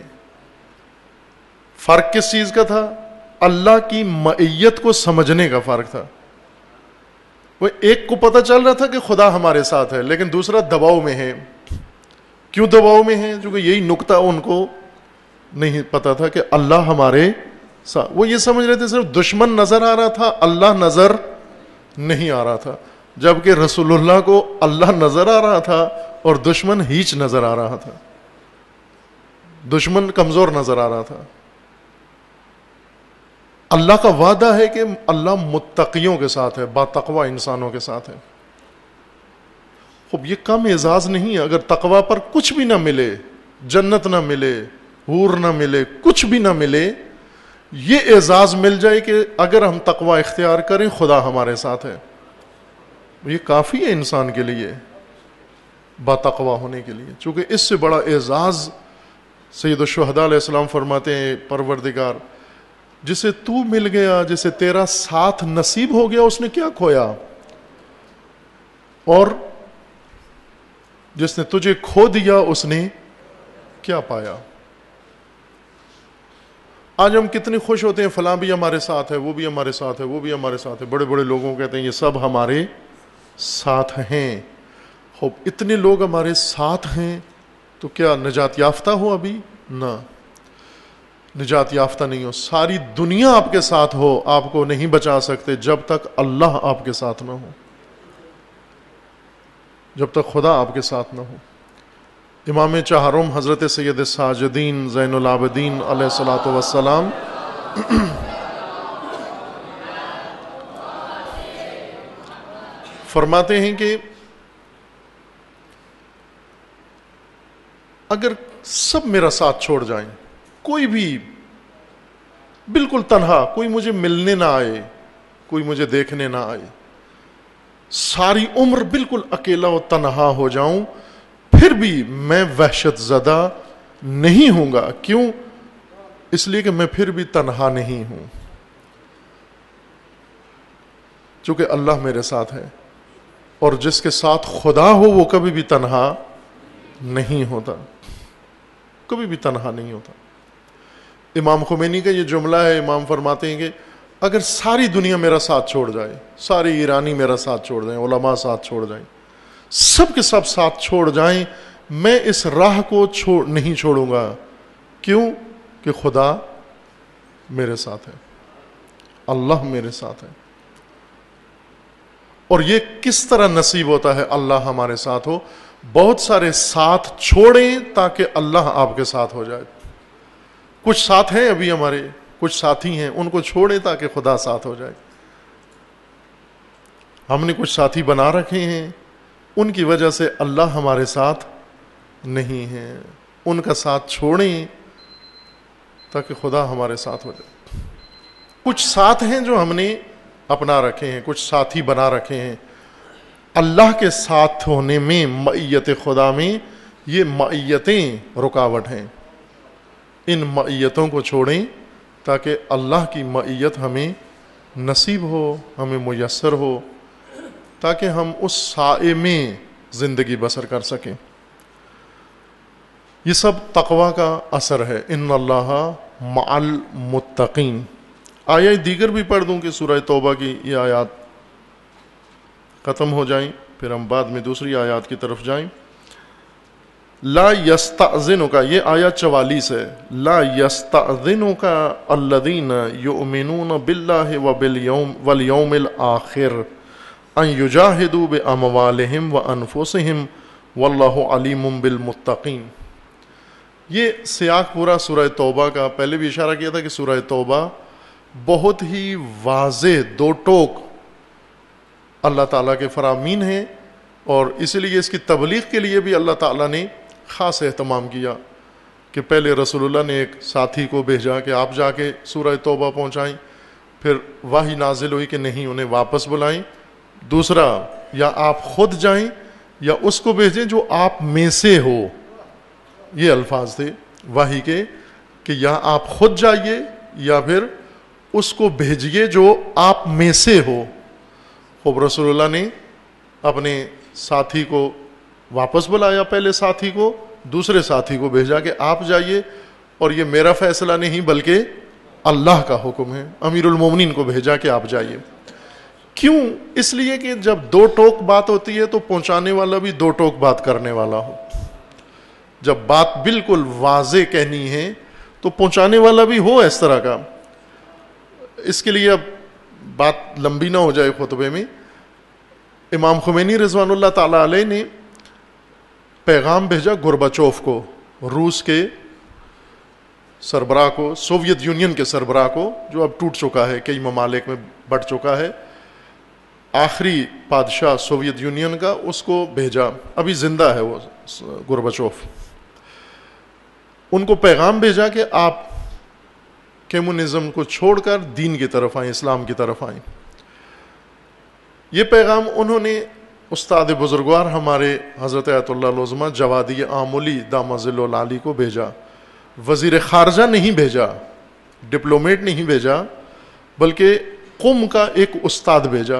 فرق کس چیز کا تھا؟ اللہ کی معیت کو سمجھنے کا فرق تھا. وہ ایک کو پتہ چل رہا تھا کہ خدا ہمارے ساتھ ہے, لیکن دوسرا دباؤ میں ہے. کیوں دباؤ میں ہے؟ کیونکہ یہی نقطہ ان کو نہیں پتا تھا کہ اللہ ہمارے ساتھ. وہ یہ سمجھ رہے تھے صرف دشمن نظر آ رہا تھا, اللہ نظر نہیں آ رہا تھا, جبکہ رسول اللہ کو اللہ نظر آ رہا تھا اور دشمن ہیچ نظر آ رہا تھا, دشمن کمزور نظر آ رہا تھا. اللہ کا وعدہ ہے کہ اللہ متقیوں کے ساتھ ہے, با تقوی انسانوں کے ساتھ ہے. خب یہ کم اعزاز نہیں ہے. اگر تقوی پر کچھ بھی نہ ملے, جنت نہ ملے, حور نہ ملے, کچھ بھی نہ ملے, یہ اعزاز مل جائے کہ اگر ہم تقوی اختیار کریں خدا ہمارے ساتھ ہے, یہ کافی ہے انسان کے لیے با تقوی ہونے کے لیے. چونکہ اس سے بڑا اعزاز سید الشہداء علیہ السلام فرماتے ہیں, پروردگار جسے تو مل گیا, جسے تیرا ساتھ نصیب ہو گیا, اس نے کیا کھویا, اور جس نے تجھے کھو دیا اس نے کیا پایا. آج ہم کتنے خوش ہوتے ہیں, فلاں بھی ہمارے ساتھ ہے, وہ بھی ہمارے ساتھ ہے, وہ بھی ہمارے ساتھ ہے. بڑے بڑے لوگوں کہتے ہیں یہ سب ہمارے ساتھ ہیں. خوب اتنے لوگ ہمارے ساتھ ہیں تو کیا نجات یافتہ ہو؟ ابھی نہ, نجات یافتہ نہیں ہو. ساری دنیا آپ کے ساتھ ہو, آپ کو نہیں بچا سکتے جب تک اللہ آپ کے ساتھ نہ ہو, جب تک خدا آپ کے ساتھ نہ ہو. امام چہارم حضرت سید الساجدین زین العابدین علیہ الصلوۃ والسلام فرماتے ہیں کہ اگر سب میرا ساتھ چھوڑ جائیں, کوئی بھی بالکل تنہا, کوئی مجھے ملنے نہ آئے, کوئی مجھے دیکھنے نہ آئے, ساری عمر بالکل اکیلا و تنہا ہو جاؤں, پھر بھی میں وحشت زدہ نہیں ہوں گا. کیوں؟ اس لیے کہ میں پھر بھی تنہا نہیں ہوں, چونکہ اللہ میرے ساتھ ہے, اور جس کے ساتھ خدا ہو وہ کبھی بھی تنہا نہیں ہوتا, کبھی بھی تنہا نہیں ہوتا. امام خمینی کا یہ جملہ ہے, امام فرماتے ہیں کہ اگر ساری دنیا میرا ساتھ چھوڑ جائے, سارے ایرانی میرا ساتھ چھوڑ جائیں, علماء ساتھ چھوڑ جائیں, سب کے سب ساتھ چھوڑ جائیں, میں اس راہ کو چھوڑ نہیں چھوڑوں گا. کیوں؟ کہ خدا میرے ساتھ ہے, اللہ میرے ساتھ ہے. اور یہ کس طرح نصیب ہوتا ہے اللہ ہمارے ساتھ ہو؟ بہت سارے ساتھ چھوڑیں تاکہ اللہ آپ کے ساتھ ہو جائے. کچھ ساتھ ہیں ابھی ہمارے, کچھ ساتھی ہیں, ان کو چھوڑیں تاکہ خدا ساتھ ہو جائے. ہم نے کچھ ساتھی بنا رکھے ہیں, ان کی وجہ سے اللہ ہمارے ساتھ نہیں ہے, ان کا ساتھ چھوڑیں تاکہ خدا ہمارے ساتھ ہو جائے. کچھ ساتھ ہیں جو ہم نے اپنا رکھے ہیں, کچھ ساتھی بنا رکھے ہیں. اللہ کے ساتھ ہونے میں, معیت خدا میں, یہ معیتیں رکاوٹ ہیں. ان معیتوں کو چھوڑیں تاکہ اللہ کی معیت ہمیں نصیب ہو, ہمیں میسر ہو, تاکہ ہم اس سائے میں زندگی بسر کر سکیں. یہ سب تقوی کا اثر ہے. ان اللہ مع المتقین. آیات دیگر بھی پڑھ دوں کہ سورہ توبہ کی یہ آیات ختم ہو جائیں, پھر ہم بعد میں دوسری آیات کی طرف جائیں. لا یستأذنک, یہ آیات چوالیس ہے. لا یستأذنک الذین یؤمنون باللہ وبالیوم والیوم الآخر ان یجاہدوا باموالہم وانفسہم واللہ علیم بالمتقین. یہ سیاق پورا سورہ توبہ کا, پہلے بھی اشارہ کیا تھا کہ سورہ توبہ بہت ہی واضح دو ٹوک اللہ تعالیٰ کے فرامین ہیں, اور اسی لیے اس کی تبلیغ کے لیے بھی اللہ تعالیٰ نے خاص اہتمام کیا کہ پہلے رسول اللہ نے ایک ساتھی کو بھیجا کہ آپ جا کے سورہ توبہ پہنچائیں, پھر وحی نازل ہوئی کہ نہیں, انہیں واپس بلائیں. دوسرا, یا آپ خود جائیں یا اس کو بھیجیں جو آپ میں سے ہو. یہ الفاظ تھے وحی کے کہ یا آپ خود جائیے یا پھر اس کو بھیجیے جو آپ میں سے ہو. خوب رسول اللہ نے اپنے ساتھی کو واپس بلایا, پہلے ساتھی کو, دوسرے ساتھی کو بھیجا کہ آپ جائیے, اور یہ میرا فیصلہ نہیں بلکہ اللہ کا حکم ہے. امیر المومنین کو بھیجا کہ آپ جائیے. کیوں؟ اس لیے کہ جب دو ٹوک بات ہوتی ہے تو پہنچانے والا بھی دو ٹوک بات کرنے والا ہو. جب بات بالکل واضح کہنی ہے تو پہنچانے والا بھی ہو اس طرح کا. اس کے لیے اب بات لمبی نہ ہو جائے خطبے میں, امام خمینی رضوان اللہ تعالی علیہ نے پیغام بھیجا گورباچوف کو, روس کے سربراہ کو, سوویت یونین کے سربراہ کو, جو اب ٹوٹ چکا ہے, کئی ممالک میں بٹ چکا ہے, آخری بادشاہ سوویت یونین کا, اس کو بھیجا, ابھی زندہ ہے وہ گورباچوف. ان کو پیغام بھیجا کہ آپ کمیونزم کو چھوڑ کر دین کی طرف آئیں, اسلام کی طرف آئیں. یہ پیغام انہوں نے استاد بزرگوار ہمارے حضرت آیت اللہ العظمہ جوادی آملی دامہ ظلہ العالی کو بھیجا. وزیر خارجہ نہیں بھیجا, ڈپلومیٹ نہیں بھیجا, بلکہ قم کا ایک استاد بھیجا,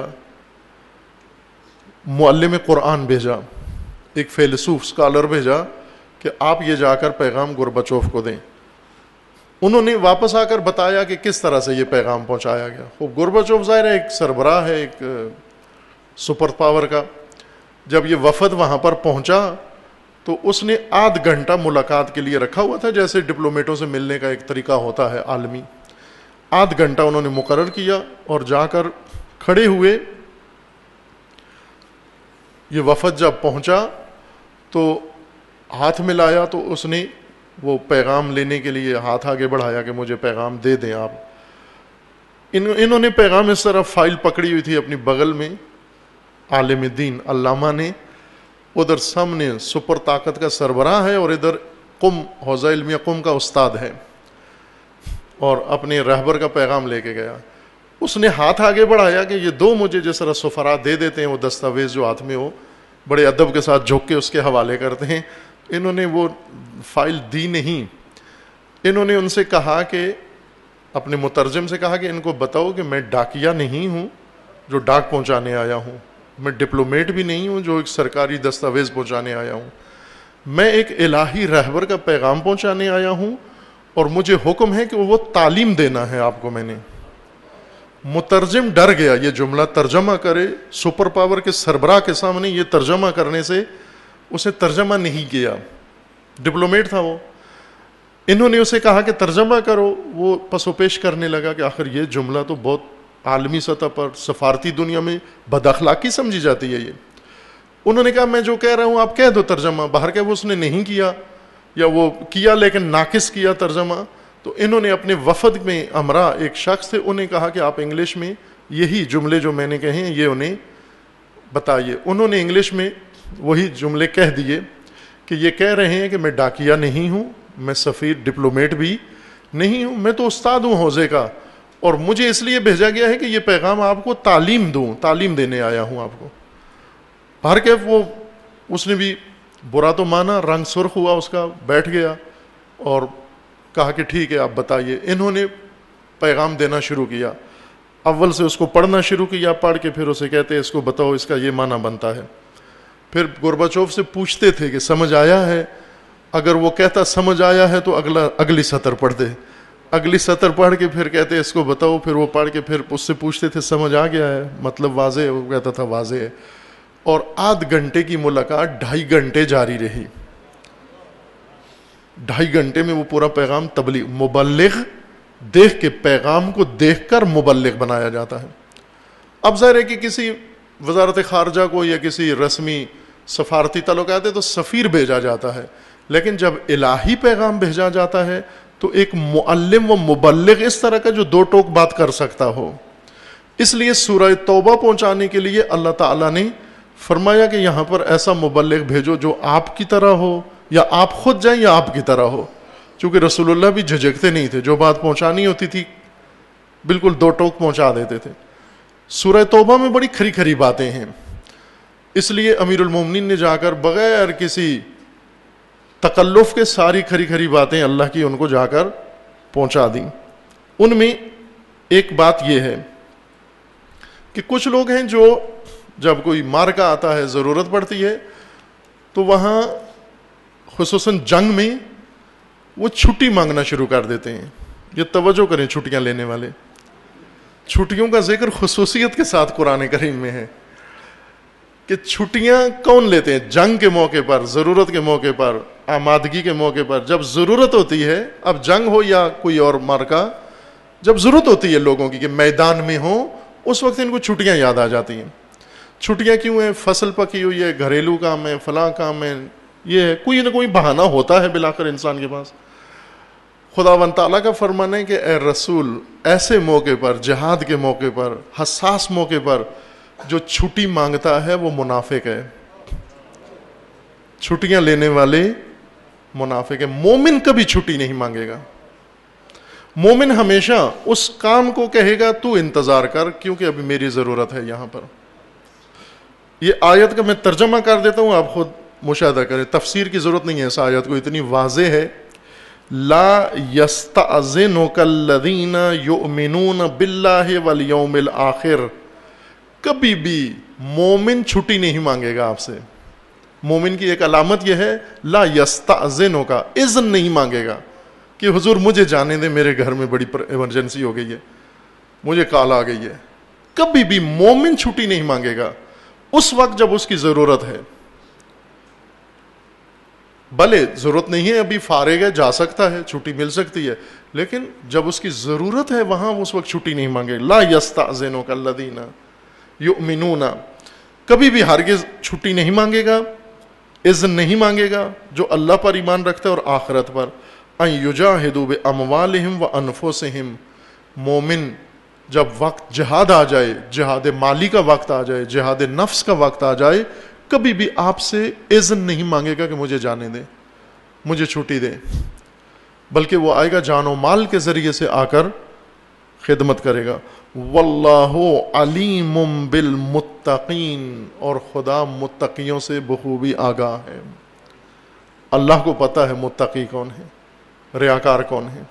معلم قرآن بھیجا, ایک فیلسوف اسکالر بھیجا کہ آپ یہ جا کر پیغام گورباچوف کو دیں. انہوں نے واپس آ کر بتایا کہ کس طرح سے یہ پیغام پہنچایا گیا. خوب گورباچوف ظاہر ہے ایک سربراہ ہے, ایک سپر پاور کا. جب یہ وفد وہاں پر پہنچا تو اس نے آدھ گھنٹہ ملاقات کے لیے رکھا ہوا تھا, جیسے ڈپلومیٹوں سے ملنے کا ایک طریقہ ہوتا ہے عالمی. آدھ گھنٹہ انہوں نے مقرر کیا اور جا کر کھڑے ہوئے. یہ وفد جب پہنچا تو ہاتھ ملایا تو اس نے وہ پیغام لینے کے لیے ہاتھ آگے بڑھایا کہ مجھے پیغام دے دیں آپ. ان انہوں نے پیغام اس طرح فائل پکڑی ہوئی تھی اپنی بغل میں, عالم دین علامہ نے, ادھر سامنے سپر طاقت کا سربراہ ہے اور ادھر قم حوزہ علمیہ قم کا استاد ہے, اور اپنے رہبر کا پیغام لے کے گیا. اس نے ہاتھ آگے بڑھایا کہ یہ دو مجھے جس طرح سفرا دے دیتے ہیں وہ دستاویز جو ہاتھ میں ہو, بڑے ادب کے ساتھ جھک کے اس کے حوالے کرتے ہیں. انہوں نے وہ فائل دی نہیں. انہوں نے ان سے کہا کہ اپنے مترجم سے کہا کہ ان کو بتاؤ کہ میں ڈاکیہ نہیں ہوں جو ڈاک پہنچانے آیا ہوں, میں ڈپلومیٹ بھی نہیں ہوں جو ایک سرکاری دستاویز پہنچانے آیا ہوں, میں ایک الہی رہبر کا پیغام پہنچانے آیا ہوں اور مجھے حکم ہے کہ وہ تعلیم دینا ہے آپ کو. میں نے مترجم ڈر گیا, یہ جملہ ترجمہ کرے, سپر پاور کے سربراہ کے سامنے یہ ترجمہ کرنے سے اسے ترجمہ نہیں کیا, ڈپلومیٹ تھا وہ. انہوں نے اسے کہا کہ ترجمہ کرو, وہ پس و پیش کرنے لگا کہ آخر یہ جملہ تو بہت عالمی سطح پر سفارتی دنیا میں بد اخلاقی سمجھی جاتی ہے یہ. انہوں نے کہا میں جو کہہ رہا ہوں آپ کہہ دو ترجمہ. باہر کے وہ اس نے نہیں کیا, یا وہ کیا لیکن ناقص کیا ترجمہ. تو انہوں نے اپنے وفد میں امرا ایک شخص تھے, انہیں کہا کہ آپ انگلش میں یہی جملے جو میں نے کہے ہیں یہ انہیں بتائیے. انہوں نے انگلش میں وہی جملے کہہ دیے کہ یہ کہہ رہے ہیں کہ میں ڈاکیہ نہیں ہوں, میں سفیر ڈپلومیٹ بھی نہیں ہوں, میں تو استاد ہوں حوزے کا, اور مجھے اس لیے بھیجا گیا ہے کہ یہ پیغام آپ کو تعلیم دوں, تعلیم دینے آیا ہوں آپ کو. ہر کہ وہ اس نے بھی برا تو مانا, رنگ سرخ ہوا اس کا, بیٹھ گیا اور کہا کہ ٹھیک ہے آپ بتائیے. انہوں نے پیغام دینا شروع کیا. اول سے اس کو پڑھنا شروع کیا, پڑھ کے پھر اسے کہتے اس کو بتاؤ اس کا یہ معنی بنتا ہے. پھر گورباچوف سے پوچھتے تھے کہ سمجھ آیا ہے, اگر وہ کہتا سمجھ آیا ہے تو اگلا اگلی سطر پڑھ دے, اگلی سطر پڑھ کے پھر کہتے اس کو بتاؤ, پھر وہ پڑھ کے پھر اس سے پوچھتے تھے سمجھ آ گیا ہے, مطلب واضح ہے, وہ کہتا تھا واضح ہے. اور آدھ گھنٹے کی ملاقات ڈھائی گھنٹے جاری رہی. ڈھائی گھنٹے میں وہ پورا پیغام تبلیغ, مبلغ دیکھ کے پیغام کو دیکھ کر مبلغ بنایا جاتا ہے. اب ظاہر ہے کہ کسی وزارت خارجہ کو یا کسی رسمی سفارتی تعلقات ہے تو سفیر بھیجا جاتا ہے, لیکن جب الہی پیغام بھیجا جاتا ہے تو ایک معلم و مبلغ اس طرح کا جو دو ٹوک بات کر سکتا ہو. اس لیے سورہ توبہ پہنچانے کے لیے اللہ تعالیٰ نے فرمایا کہ یہاں پر ایسا مبلغ بھیجو جو آپ کی طرح ہو, یا آپ خود جائیں یا آپ کی طرح ہو. چونکہ رسول اللہ بھی جھجکتے نہیں تھے, جو بات پہنچانی ہوتی تھی بالکل دو ٹوک پہنچا دیتے تھے. سورہ توبہ میں بڑی کھری کھری باتیں ہیں, اس لیے امیر المومنین نے جا کر بغیر کسی تکلف کے ساری کھری کھری باتیں اللہ کی ان کو جا کر پہنچا دیں. ان میں ایک بات یہ ہے کہ کچھ لوگ ہیں جو جب کوئی مارکا آتا ہے, ضرورت پڑتی ہے, تو وہاں خصوصاً جنگ میں وہ چھٹی مانگنا شروع کر دیتے ہیں. یہ توجہ کریں چھٹیاں لینے والے, چھٹیوں کا ذکر خصوصیت کے ساتھ قرآن کریم میں ہے کہ چھٹیاں کون لیتے ہیں؟ جنگ کے موقع پر, ضرورت کے موقع پر, آمادگی کے موقع پر. جب ضرورت ہوتی ہے, اب جنگ ہو یا کوئی اور مارکا, جب ضرورت ہوتی ہے لوگوں کی کہ میدان میں ہوں, اس وقت ان کو چھٹیاں یاد آ جاتی ہیں. چھٹیاں کیوں ہیں؟ فصل پکی ہوئی ہے, گھریلو کام ہے, فلاں کام ہے, یہ ہے, کوئی نہ کوئی بہانہ ہوتا ہے بالآخر انسان کے پاس. خداوند تعالیٰ کا فرمان ہے کہ اے رسول, ایسے موقع پر, جہاد کے موقع پر, حساس موقع پر جو چھٹی مانگتا ہے وہ منافق ہے. چھٹیاں لینے والے منافق ہے. مومن کبھی چھٹی نہیں مانگے گا. مومن ہمیشہ اس کام کو کہے گا تو انتظار کر, کیونکہ ابھی میری ضرورت ہے یہاں پر. یہ آیت کا میں ترجمہ کر دیتا ہوں, آپ خود مشاہدہ کریں, تفسیر کی ضرورت نہیں ہے اس آیت کو, اتنی واضح ہے. لا یستأذنک الذین یؤمنون باللہ والیوم الآخر. کبھی بھی مومن چھٹی نہیں مانگے گا آپ سے. مومن کی ایک علامت یہ ہے, لا یستأذنک, اذن نہیں مانگے گا کہ حضور مجھے جانے دیں, میرے گھر میں بڑی ایمرجنسی ہو گئی ہے, مجھے کال آ گئی ہے. کبھی بھی مومن چھٹی نہیں مانگے گا اس وقت جب اس کی ضرورت ہے. بھلے ضرورت نہیں ہے, ابھی فارغ ہے, جا سکتا ہے, چھٹی مل سکتی ہے, لیکن جب اس کی ضرورت ہے وہاں اس وقت چھٹی نہیں مانگے. لا یستأذنک الذین یؤمنون, کبھی بھی ہرگز چھٹی نہیں مانگے گا, اذن نہیں مانگے گا جو اللہ پر ایمان رکھتا ہے اور آخرت پر. ان یجاہدوا باموالہم وانفسہم, مومن جب وقت جہاد آ جائے, جہاد مالی کا وقت آ جائے, جہاد نفس کا وقت آ جائے, کبھی بھی آپ سے اذن نہیں مانگے گا کہ مجھے جانے دیں, مجھے چھٹی دیں, بلکہ وہ آئے گا جان و مال کے ذریعے سے آ کر خدمت کرے گا. واللہ علیم بالمتقین، اور خدا متقیوں سے بخوبی آگاہ ہے. اللہ کو پتہ ہے متقی کون ہے، ریاکار کون ہے.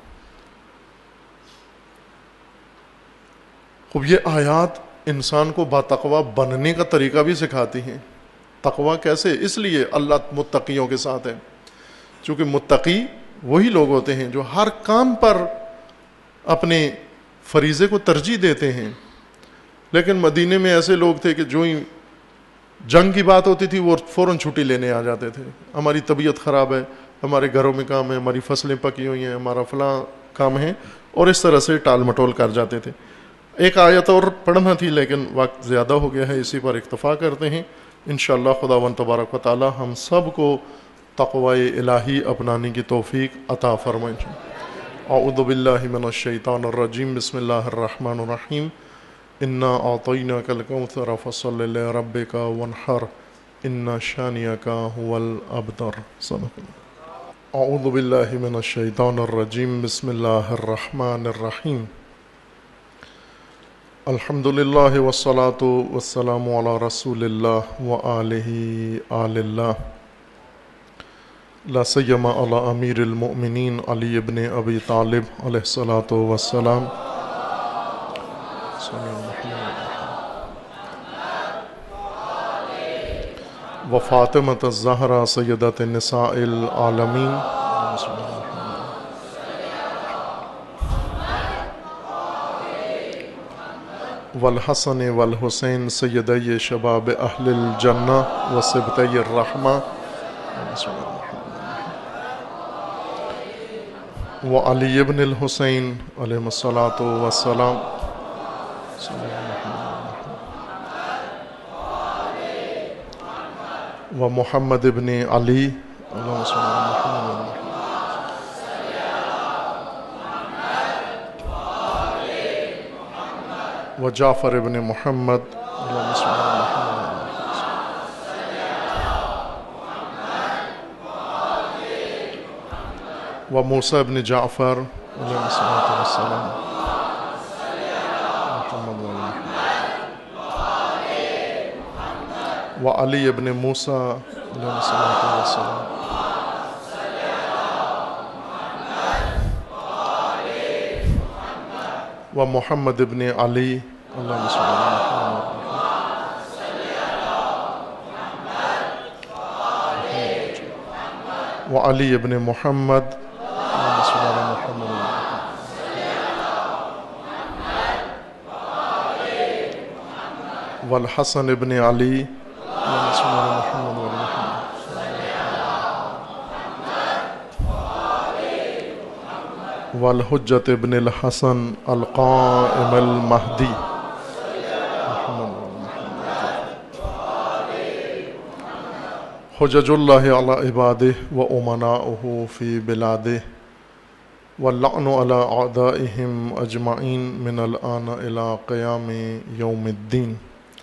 خوب یہ آیات انسان کو باتقویٰ بننے کا طریقہ بھی سکھاتی ہیں. تقویٰ کیسے؟ اس لیے اللہ متقیوں کے ساتھ ہے، چونکہ متقی وہی لوگ ہوتے ہیں جو ہر کام پر اپنے فریضے کو ترجیح دیتے ہیں. لیکن مدینے میں ایسے لوگ تھے کہ جو ہی جنگ کی بات ہوتی تھی وہ فوراً چھٹی لینے آ جاتے تھے. ہماری طبیعت خراب ہے، ہمارے گھروں میں کام ہے، ہماری فصلیں پکی ہوئی ہیں، ہمارا فلاں کام ہے، اور اس طرح سے ٹال مٹول کر جاتے تھے. ایک آیت اور پڑھنا تھی لیکن وقت زیادہ ہو گیا ہے، اسی پر اکتفا کرتے ہیں. انشاءاللہ خداوند تبارک و تعالی ہم سب کو تقوی الہی اپنانے کی توفیق عطا فرمائے. اعوذ باللہ من الشیطان الرجیم. بسم اللہ الرحمن الرحیم. انا اعطیناک الکوثر فصل لربک وانحر ان شانئک هو الابتر. صدق اللہ. اعوذ باللہ من الشیطان الرجیم. بسم اللہ الرحمن الرحیم. الحمد للہ والصلاة والسلام علی رسول اللہ وآلہ آل اللہ، لا سیما علی امیر المؤمنین علی ابن ابی طالب علیہ الصلاۃ والسلام، و فاطمۃ الزہرا سیدۃ النساء العالمین، والحسن والحسین سیدی شباب اہل الجنہ وصبطی الرحمہ، وعلی ابن الحسین علیہ الصلاۃ والسلام، ومحمد ابن علی، اللہم صل علی محمد، وجعفر ابن محمد، اللہم صل علی محمد، وموسیٰ ابن جعفر علیہ الصلاۃ والسلام، محمد وعلی ابن موسیٰ علیہ الصلاۃ والسلام، ومحمد ابن علی، اللہم صل علی محمد، وعلی ابن محمد، اللہم صل علی محمد، والحسن ابن علی، اللہم صل علی محمد وعلی محمد، والحجت ابن الحسن القائم المہدی، محمد حجج اللہ علی عبادہ و امناؤہ فی بلادہ، واللعن علی اعدائہم اجمعین من الآن الی قیام یوم الدین.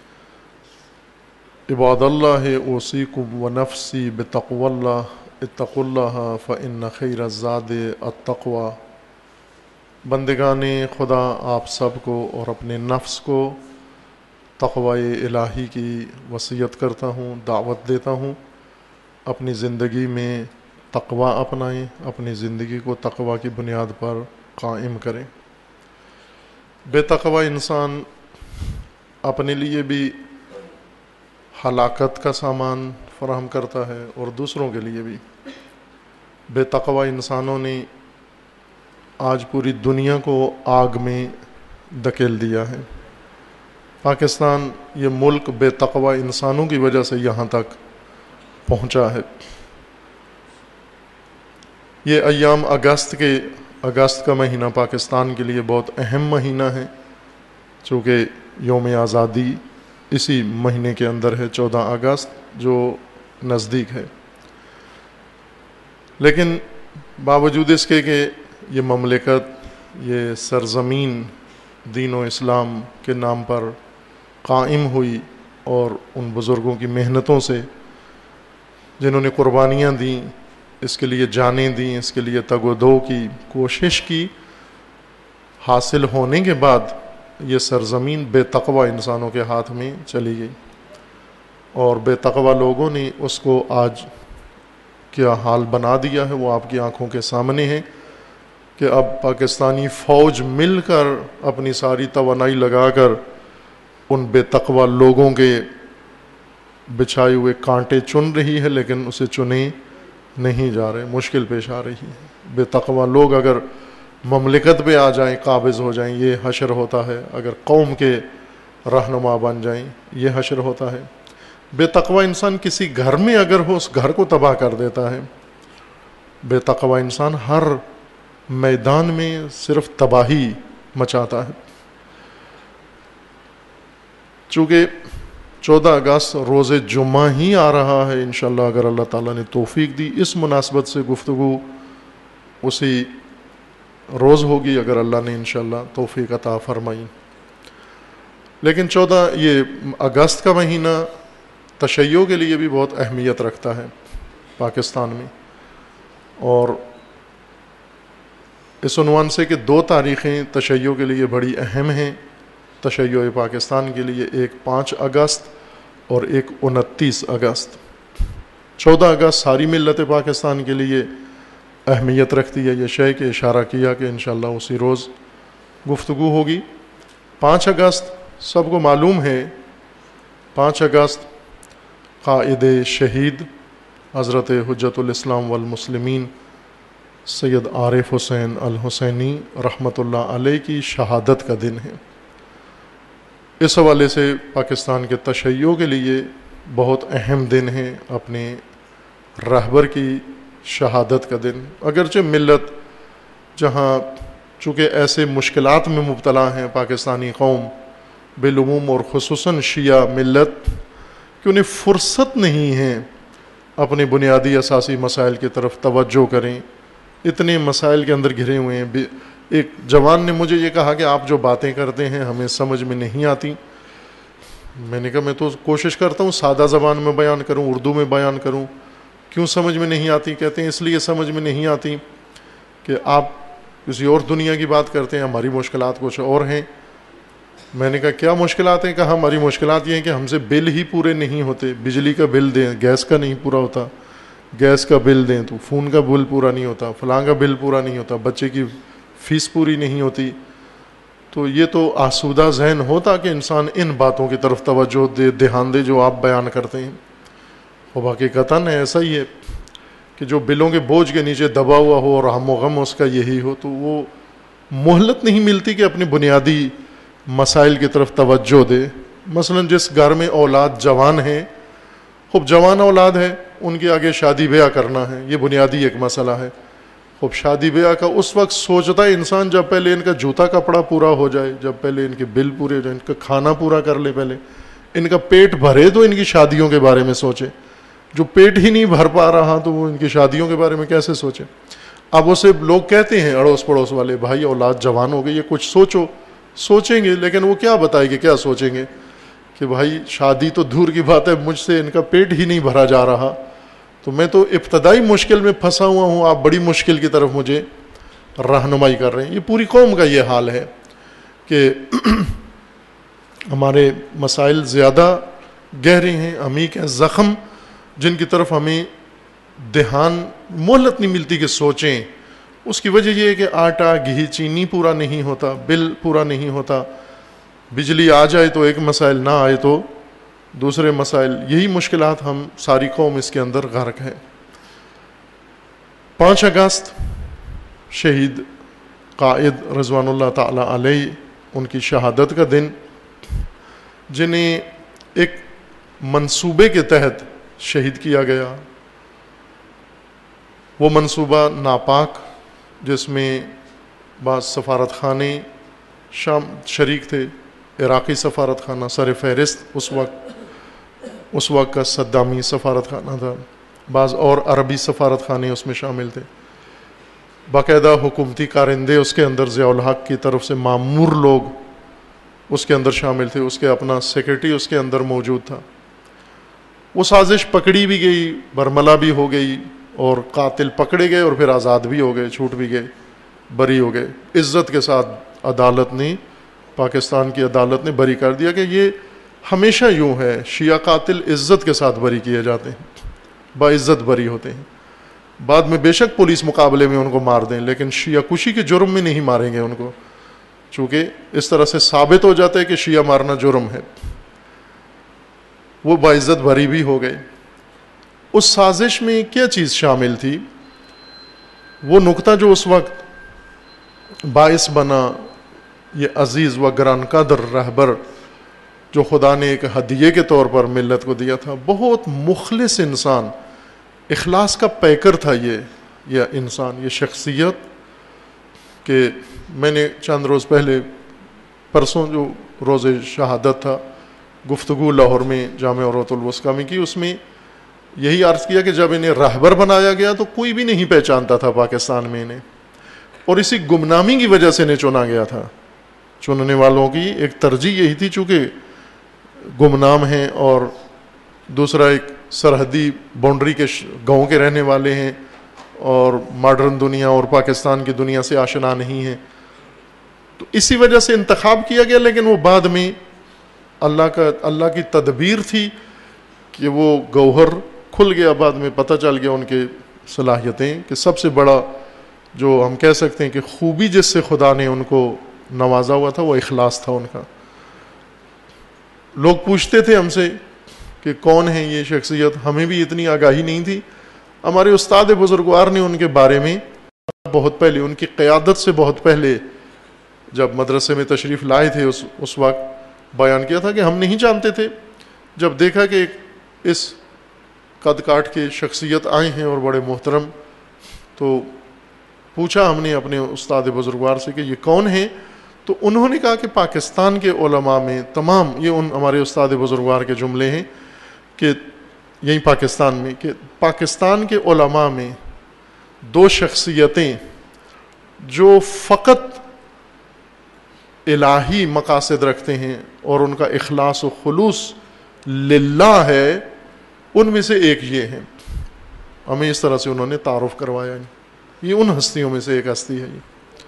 عباد اللہ اوصیکم ونفسی بتقوی اللہ، اتقوا اللہ فإن خیر الزاد التقوی. بندگان خدا، آپ سب کو اور اپنے نفس کو تقوی الہی کی وصیت کرتا ہوں، دعوت دیتا ہوں. اپنی زندگی میں تقوی اپنائیں، اپنی زندگی کو تقوی کی بنیاد پر قائم کریں. بے تقوی انسان اپنے لیے بھی ہلاکت کا سامان فراہم کرتا ہے اور دوسروں کے لیے بھی. بے تقوی انسانوں نے آج پوری دنیا کو آگ میں دھکیل دیا ہے. پاکستان یہ ملک بے تقوی انسانوں کی وجہ سے یہاں تک پہنچا ہے. یہ ایام اگست کے اگست کا مہینہ پاکستان کے لیے بہت اہم مہینہ ہے، چونکہ یوم آزادی اسی مہینے کے اندر ہے، چودہ اگست، جو نزدیک ہے. لیکن باوجود اس کے کہ یہ مملکت، یہ سرزمین دین و اسلام کے نام پر قائم ہوئی اور ان بزرگوں کی محنتوں سے جنہوں نے قربانیاں دیں، اس کے لیے جانیں دیں، اس کے لیے تگ و دو کی کوشش کی، حاصل ہونے کے بعد یہ سرزمین بے تقوی انسانوں کے ہاتھ میں چلی گئی، اور بے تقوی لوگوں نے اس کو آج کیا حال بنا دیا ہے وہ آپ کی آنکھوں کے سامنے ہے کہ اب پاکستانی فوج مل کر اپنی ساری توانائی لگا کر ان بے تقوی لوگوں کے بچھائے ہوئے کانٹے چن رہی ہے، لیکن اسے چنے نہیں جا رہے، مشکل پیش آ رہی ہے۔ بے تقوی لوگ اگر مملکت پہ آ جائیں، قابض ہو جائیں، یہ حشر ہوتا ہے، اگر قوم کے رہنما بن جائیں یہ حشر ہوتا ہے۔ بے تقوی انسان کسی گھر میں اگر ہو اس گھر کو تباہ کر دیتا ہے، بے تقوی انسان ہر میدان میں صرف تباہی مچاتا ہے۔ چونکہ چودہ اگست روز جمعہ ہی آ رہا ہے انشاءاللہ، اگر اللہ تعالیٰ نے توفیق دی، اس مناسبت سے گفتگو اسی روز ہوگی اگر اللہ نے انشاءاللہ توفیق عطا فرمائی۔ لیکن چودہ یہ اگست کا مہینہ تشیع کے لیے بھی بہت اہمیت رکھتا ہے پاکستان میں، اور اس عنوان سے کہ دو تاریخیں تشیع کے لیے بڑی اہم ہیں تشیع پاکستان کے لیے، ایک پانچ اگست اور ایک انتیس اگست۔ چودہ اگست ساری ملت پاکستان کے لیے اہمیت رکھتی ہے، یہ شے کہ اشارہ کیا کہ انشاءاللہ اسی روز گفتگو ہوگی۔ پانچ اگست سب کو معلوم ہے، پانچ اگست قائد شہید حضرت حجت الاسلام والمسلمین سید عارف حسین الحسینی رحمۃ اللہ علیہ کی شہادت کا دن ہے۔ اس حوالے سے پاکستان کے تشیع کے لیے بہت اہم دن ہے، اپنے رہبر کی شہادت کا دن۔ اگرچہ ملت جہاں چونکہ ایسے مشکلات میں مبتلا ہیں پاکستانی قوم بالعموم، اور خصوصاً شیعہ ملت، کہ انہیں فرصت نہیں ہے اپنے بنیادی اساسی مسائل کی طرف توجہ کریں، اتنے مسائل کے اندر گھرے ہوئے ہیں۔ ایک جوان نے مجھے یہ کہا کہ آپ جو باتیں کرتے ہیں ہمیں سمجھ میں نہیں آتی۔ میں نے کہا میں تو کوشش کرتا ہوں سادہ زبان میں بیان کروں، اردو میں بیان کروں، کیوں سمجھ میں نہیں آتی؟ کہتے ہیں اس لیے سمجھ میں نہیں آتی کہ آپ کسی اور دنیا کی بات کرتے ہیں، ہماری مشکلات کچھ اور ہیں۔ میں نے کہا کیا مشکلات ہیں؟ کہا ہماری مشکلات یہ ہیں کہ ہم سے بل ہی پورے نہیں ہوتے، بجلی کا بل دیں گیس کا نہیں پورا ہوتا، گیس کا بل دیں تو فون کا بل پورا نہیں ہوتا، فلاں کا بل پورا نہیں ہوتا، بچے کی فیس پوری نہیں ہوتی۔ تو یہ تو آسودہ ذہن ہوتا کہ انسان ان باتوں کی طرف توجہ دے، دھیان دے جو آپ بیان کرتے ہیں۔ اور حقیقتاً ایسا ہی ہے کہ جو بلوں کے بوجھ کے نیچے دبا ہوا ہو اور ہم و غم اس کا یہی ہو، تو وہ مہلت نہیں ملتی کہ اپنی بنیادی مسائل کی طرف توجہ دے۔ مثلا جس گھر میں اولاد جوان ہے، خوب جوان اولاد ہے، ان کے آگے شادی بیاہ کرنا ہے، یہ بنیادی ایک مسئلہ ہے۔ خوب شادی بیاہ کا اس وقت سوچتا ہے انسان جب پہلے ان کا جوتا کپڑا پورا ہو جائے، جب پہلے ان کے بل پورے ہو جائیں، ان کا کھانا پورا کر لے، پہلے ان کا پیٹ بھرے تو ان کی شادیوں کے بارے میں سوچے۔ جو پیٹ ہی نہیں بھر پا رہا تو وہ ان کی شادیوں کے بارے میں کیسے سوچے؟ اب اسے لوگ کہتے ہیں اڑوس پڑوس والے، بھائی اولاد جوان ہو گئی یہ کچھ سوچو، سوچیں گے، لیکن وہ کیا بتائے گے، کیا سوچیں گے کہ بھائی شادی تو دور کی بات ہے، مجھ سے ان کا پیٹ ہی نہیں بھرا جا رہا، تو میں تو ابتدائی مشکل میں پھنسا ہوا ہوں، آپ بڑی مشکل کی طرف مجھے رہنمائی کر رہے ہیں۔ یہ پوری قوم کا یہ حال ہے کہ ہمارے مسائل زیادہ گہرے ہیں، عمیق ہیں، زخم جن کی طرف ہمیں دھیان مہلت نہیں ملتی کہ سوچیں۔ اس کی وجہ یہ ہے کہ آٹا گھی چینی پورا نہیں ہوتا، بل پورا نہیں ہوتا، بجلی آ جائے تو ایک مسائل، نہ آئے تو دوسرے مسائل، یہی مشکلات ہم ساری قوم اس کے اندر غرق ہے۔ پانچ اگست شہید قائد رضوان اللہ تعالی علیہ ان کی شہادت کا دن، جنہیں ایک منصوبے کے تحت شہید کیا گیا۔ وہ منصوبہ ناپاک، جس میں بعض سفارت خانے شام شریک تھے، عراقی سفارت خانہ سر فہرست اس وقت اس وقت کا صدامی سفارت خانہ تھا، بعض اور عربی سفارت خانے اس میں شامل تھے، باقاعدہ حکومتی کارندے اس کے اندر ضیاء الحق کی طرف سے مامور لوگ اس کے اندر شامل تھے، اس کے اپنا سیکرٹری اس کے اندر موجود تھا۔ وہ سازش پکڑی بھی گئی، برملا بھی ہو گئی، اور قاتل پکڑے گئے اور پھر آزاد بھی ہو گئے، چھوٹ بھی گئے، بری ہو گئے، عزت کے ساتھ عدالت نے پاکستان کی عدالت نے بری کر دیا کہ یہ ہمیشہ یوں ہے، شیعہ قاتل عزت کے ساتھ بری کیے جاتے ہیں، باعزت بری ہوتے ہیں، بعد میں بے شک پولیس مقابلے میں ان کو مار دیں لیکن شیعہ کشی کے جرم میں نہیں ماریں گے ان کو، چونکہ اس طرح سے ثابت ہو جاتا ہے کہ شیعہ مارنا جرم ہے۔ وہ باعزت بری بھی ہو گئے۔ اس سازش میں کیا چیز شامل تھی؟ وہ نقطہ جو اس وقت باعث بنا یہ عزیز و گران قدر رہبر جو خدا نے ایک ہدیے کے طور پر ملت کو دیا تھا، بہت مخلص انسان، اخلاص کا پیکر تھا یہ یہ انسان، یہ شخصیت، کہ میں نے چند روز پہلے پرسوں جو روز شہادت تھا گفتگو لاہور میں جامع عروۃ الوثقی میں کی، اس میں یہی عرض کیا کہ جب انہیں رہبر بنایا گیا تو کوئی بھی نہیں پہچانتا تھا پاکستان میں انہیں، اور اسی گمنامی کی وجہ سے انہیں چنا گیا تھا۔ چننے والوں کی ایک ترجیح یہی تھی چونکہ گمنام ہیں اور دوسرا ایک سرحدی باؤنڈری کے گاؤں کے رہنے والے ہیں اور ماڈرن دنیا اور پاکستان کی دنیا سے آشنا نہیں ہیں، تو اسی وجہ سے انتخاب کیا گیا۔ لیکن وہ بعد میں اللہ کا اللہ کی تدبیر تھی کہ وہ گوہر کھل گیا، بعد میں پتہ چل گیا ان کے صلاحیتیں، کہ سب سے بڑا جو ہم کہہ سکتے ہیں کہ خوبی جس سے خدا نے ان کو نوازا ہوا تھا وہ اخلاص تھا ان کا۔ لوگ پوچھتے تھے ہم سے کہ کون ہے یہ شخصیت، ہمیں بھی اتنی آگاہی نہیں تھی۔ ہمارے استاد بزرگوار نے ان کے بارے میں بہت پہلے، ان کی قیادت سے بہت پہلے جب مدرسے میں تشریف لائے تھے اس اس وقت بیان کیا تھا کہ ہم نہیں جانتے تھے۔ جب دیکھا کہ اس قد کاٹ کے شخصیت آئے ہیں اور بڑے محترم، تو پوچھا ہم نے اپنے استاد بزرگوار سے کہ یہ کون ہیں، تو انہوں نے کہا کہ پاکستان کے علماء میں تمام، یہ ان ہمارے استاد بزرگوار کے جملے ہیں کہ یہی پاکستان میں، کہ پاکستان کے علماء میں دو شخصیتیں جو فقط الہی مقاصد رکھتے ہیں اور ان کا اخلاص و خلوص للہ ہے، ان میں سے ایک یہ ہے۔ ہمیں اس طرح سے انہوں نے تعارف کروایا، یہ ان ہستیوں میں سے ایک ہستی ہے۔ یہ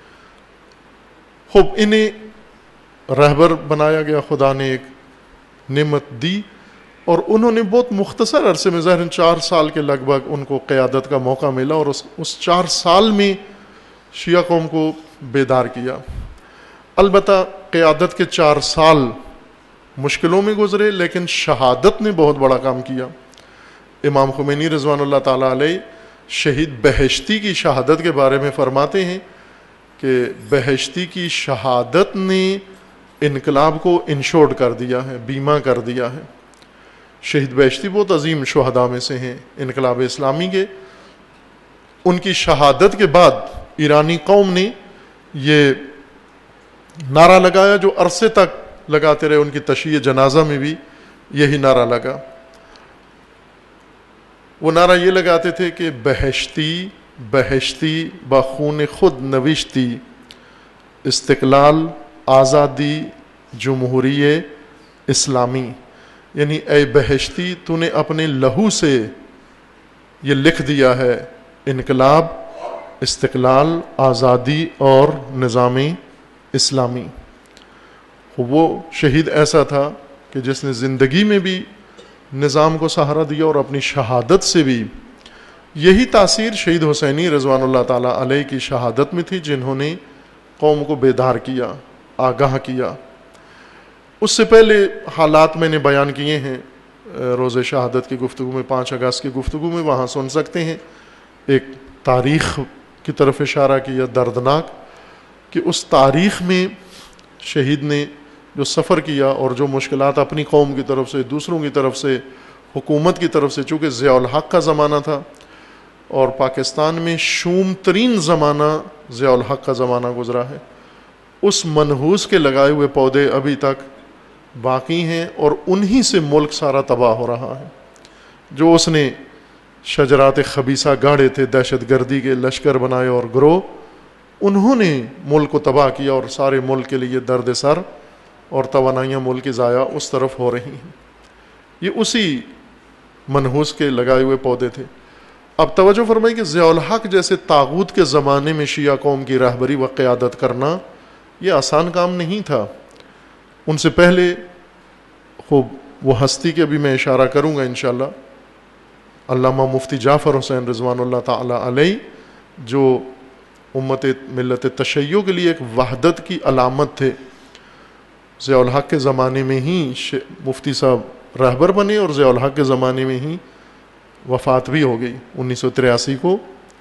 خوب انہیں رہبر بنایا گیا، خدا نے ایک نعمت دی، اور انہوں نے بہت مختصر عرصے میں، ظاہراً چار سال کے لگ بھگ ان کو قیادت کا موقع ملا، اور اس اس چار سال میں شیعہ قوم کو بیدار کیا۔ البتہ قیادت کے چار سال مشکلوں میں گزرے، لیکن شہادت نے بہت بڑا کام کیا۔ امام خمینی رضوان اللہ تعالیٰ علیہ شہید بہشتی کی شہادت کے بارے میں فرماتے ہیں کہ بہشتی کی شہادت نے انقلاب کو انشورڈ کر دیا ہے، بیمہ کر دیا ہے۔ شہید بہشتی بہت عظیم شہداء میں سے ہیں انقلاب اسلامی کے۔ ان کی شہادت کے بعد ایرانی قوم نے یہ نعرہ لگایا جو عرصے تک لگاتے رہے، ان کی تشییع جنازہ میں بھی یہی نعرہ لگا۔ وہ نعرہ یہ لگاتے تھے کہ بہشتی بہشتی بخون خود نوشتی، استقلال، آزادی، جمہوریت اسلامی، یعنی اے بہشتی تو نے اپنے لہو سے یہ لکھ دیا ہے انقلاب، استقلال، آزادی اور نظام اسلامی۔ وہ شہید ایسا تھا کہ جس نے زندگی میں بھی نظام کو سہارا دیا اور اپنی شہادت سے بھی۔ یہی تاثیر شہید حسینی رضوان اللہ تعالیٰ علیہ کی شہادت میں تھی، جنہوں نے قوم کو بیدار کیا، آگاہ کیا۔ اس سے پہلے حالات میں نے بیان کیے ہیں روز شہادت کی گفتگو میں، پانچ اگست کی گفتگو میں، وہاں سن سکتے ہیں۔ ایک تاریخ کی طرف اشارہ کیا دردناک، کہ اس تاریخ میں شہید نے جو سفر کیا اور جو مشکلات اپنی قوم کی طرف سے، دوسروں کی طرف سے، حکومت کی طرف سے، چونکہ ضیاء الحق کا زمانہ تھا اور پاکستان میں شوم ترین زمانہ ضیاء الحق کا زمانہ گزرا ہے، اس منحوس کے لگائے ہوئے پودے ابھی تک باقی ہیں اور انہی سے ملک سارا تباہ ہو رہا ہے۔ جو اس نے شجرات خبیثہ گاڑے تھے، دہشت گردی کے لشکر بنائے اور گروہ، انہوں نے ملک کو تباہ کیا، اور سارے ملک کے لیے درد سر اور توانائیاں ملک کی ضائع اس طرف ہو رہی ہیں۔ یہ اسی منحوس کے لگائے ہوئے پودے تھے۔ اب توجہ فرمائی کہ ضیاء الحق جیسے طاغوت کے زمانے میں شیعہ قوم کی رہبری و قیادت کرنا یہ آسان کام نہیں تھا. ان سے پہلے خوب وہ ہستی کے بھی میں اشارہ کروں گا انشاءاللہ، علامہ مفتی جعفر حسین رضوان اللہ تعالی علیہ، جو امت ملت تشیع کے لیے ایک وحدت کی علامت تھے. ضیاء الحق کے زمانے میں ہی مفتی صاحب رہبر بنے اور ضیاء الحق کے زمانے میں ہی وفات بھی ہو گئی انیس سو تریاسی کو.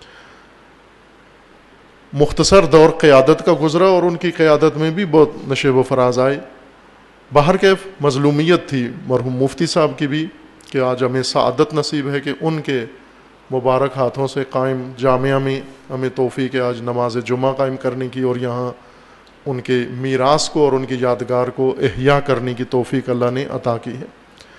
مختصر دور قیادت کا گزرا اور ان کی قیادت میں بھی بہت نشیب و فراز آئے. باہر کیف مظلومیت تھی مرحوم مفتی صاحب کی بھی، کہ آج ہمیں سعادت نصیب ہے کہ ان کے مبارک ہاتھوں سے قائم جامعہ میں ہمیں توفیق ہے آج نماز جمعہ قائم کرنے کی، اور یہاں ان کے میراث کو اور ان کی یادگار کو احیاء کرنے کی توفیق اللہ نے عطا کی ہے.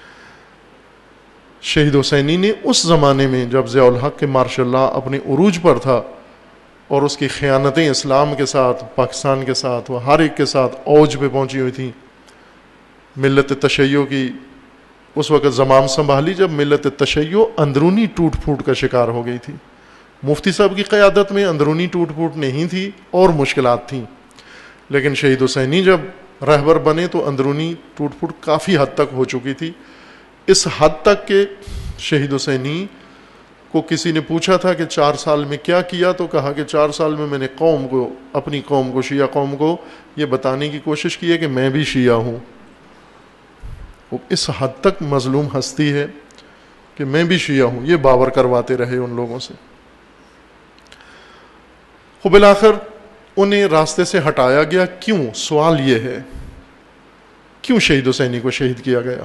شہید حسینی نے اس زمانے میں جب ضیاء الحق کے ماشاء اللہ اپنے عروج پر تھا اور اس کی خیانتیں اسلام کے ساتھ، پاکستان کے ساتھ، وہ ہر ایک کے ساتھ اوج پہ پہنچی ہوئی تھیں، ملت تشیع کی اس وقت زمام سنبھالی جب ملت تشیع اندرونی ٹوٹ پھوٹ کا شکار ہو گئی تھی. مفتی صاحب کی قیادت میں اندرونی ٹوٹ پھوٹ نہیں تھی اور مشکلات تھیں، لیکن شہید حسینی جب رہبر بنے تو اندرونی ٹوٹ پھوٹ کافی حد تک ہو چکی تھی. اس حد تک کہ شہید حسینی کو کسی نے پوچھا تھا کہ چار سال میں کیا کیا، تو کہا کہ چار سال میں میں نے قوم کو، اپنی قوم کو، شیعہ قوم کو یہ بتانے کی کوشش کی ہے کہ میں بھی شیعہ ہوں. وہ اس حد تک مظلوم ہستی ہے کہ میں بھی شیعہ ہوں، یہ باور کرواتے رہے ان لوگوں سے. خب بالآخر انہیں راستے سے ہٹایا گیا. کیوں؟ سوال یہ ہے کیوں شہید حسینی کو شہید کیا گیا؟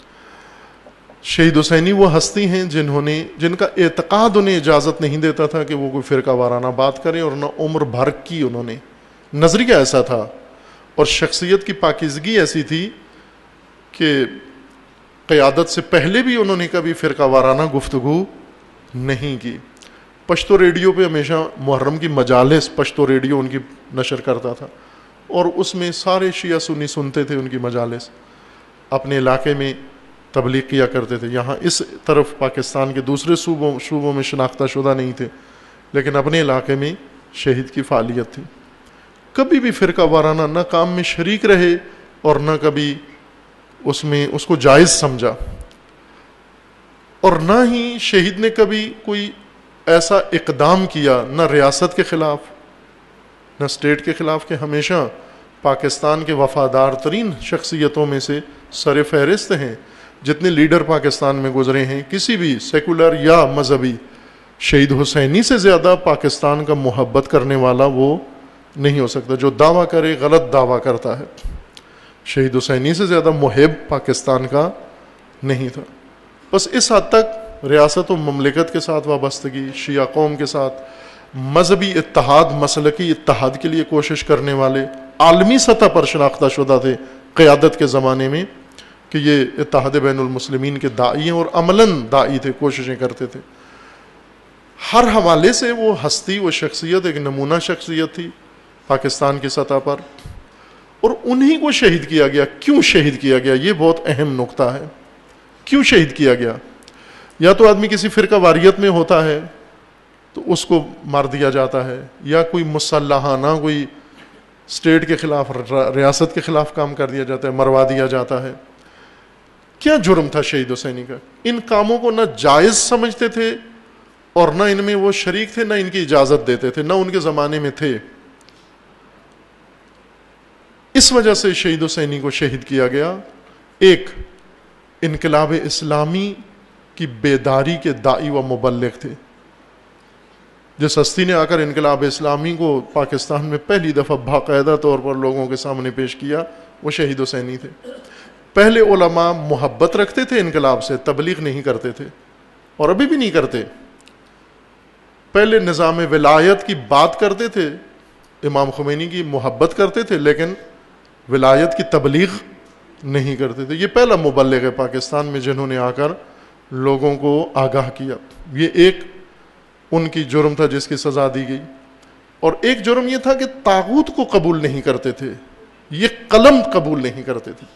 شہید حسینی وہ ہستی ہیں جنہوں نے جن کا اعتقاد انہیں اجازت نہیں دیتا تھا کہ وہ کوئی فرقہ وارانہ بات کریں، اور نہ عمر بھر کی انہوں نے نظریہ ایسا تھا اور شخصیت کی پاکیزگی ایسی تھی کہ قیادت سے پہلے بھی انہوں نے کبھی فرقہ وارانہ گفتگو نہیں کی. پشتو ریڈیو پہ ہمیشہ محرم کی مجالس پشتو ریڈیو ان کی نشر کرتا تھا، اور اس میں سارے شیعہ سنی سنتے تھے ان کی مجالس. اپنے علاقے میں تبلیغ کیا کرتے تھے، یہاں اس طرف پاکستان کے دوسرے صوبوں صوبوں میں شناختہ شدہ نہیں تھے، لیکن اپنے علاقے میں شہید کی فعالیت تھی. کبھی بھی فرقہ وارانہ نہ کام میں شریک رہے اور نہ کبھی اس میں اس کو جائز سمجھا، اور نہ ہی شہید نے کبھی کوئی ایسا اقدام کیا نہ ریاست کے خلاف نہ اسٹیٹ کے خلاف، کہ ہمیشہ پاکستان کے وفادار ترین شخصیتوں میں سے سر فہرست ہیں. جتنے لیڈر پاکستان میں گزرے ہیں کسی بھی سیکولر یا مذہبی، شہید حسینی سے زیادہ پاکستان کا محبت کرنے والا وہ نہیں ہو سکتا. جو دعویٰ کرے غلط دعویٰ کرتا ہے. شہید حسینی سے زیادہ محب پاکستان کا نہیں تھا. بس اس حد تک ریاست و مملکت کے ساتھ وابستگی، شیعہ قوم کے ساتھ مذہبی اتحاد، مسلکی اتحاد کے لیے کوشش کرنے والے عالمی سطح پر شناختہ شدہ تھے قیادت کے زمانے میں، کہ یہ اتحاد بین المسلمین کے داعی ہیں اور عملاً داعی تھے، کوششیں کرتے تھے. ہر حوالے سے وہ ہستی، وہ شخصیت ایک نمونہ شخصیت تھی پاکستان کی سطح پر، اور انہی کو شہید کیا گیا. کیوں شہید کیا گیا؟ یہ بہت اہم نقطہ ہے. کیوں شہید کیا گیا؟ یا تو آدمی کسی فرقہ واریت میں ہوتا ہے تو اس کو مار دیا جاتا ہے، یا کوئی مسلحانہ کوئی اسٹیٹ کے خلاف، ریاست کے خلاف کام کر دیا جاتا ہے، مروا دیا جاتا ہے. کیا جرم تھا شہید حسینی کا؟ ان کاموں کو نہ جائز سمجھتے تھے اور نہ ان میں وہ شریک تھے، نہ ان کی اجازت دیتے تھے، نہ ان کے زمانے میں تھے. اس وجہ سے شہید حسینی کو شہید کیا گیا. ایک انقلاب اسلامی کی بیداری کے داعی و مبلغ تھے. جس ہستی نے آ کر انقلاب اسلامی کو پاکستان میں پہلی دفعہ باقاعدہ طور پر لوگوں کے سامنے پیش کیا، وہ شہید حسینی تھے. پہلے علماء محبت رکھتے تھے انقلاب سے، تبلیغ نہیں کرتے تھے، اور ابھی بھی نہیں کرتے. پہلے نظام ولایت کی بات کرتے تھے، امام خمینی کی محبت کرتے تھے، لیکن ولایت کی تبلیغ نہیں کرتے تھے. یہ پہلا مبلغ ہے پاکستان میں جنہوں نے آ کر لوگوں کو آگاہ کیا. یہ ایک ان کی جرم تھا جس کی سزا دی گئی. اور ایک جرم یہ تھا کہ طاغوت کو قبول نہیں کرتے تھے، یہ قلم قبول نہیں کرتے تھے.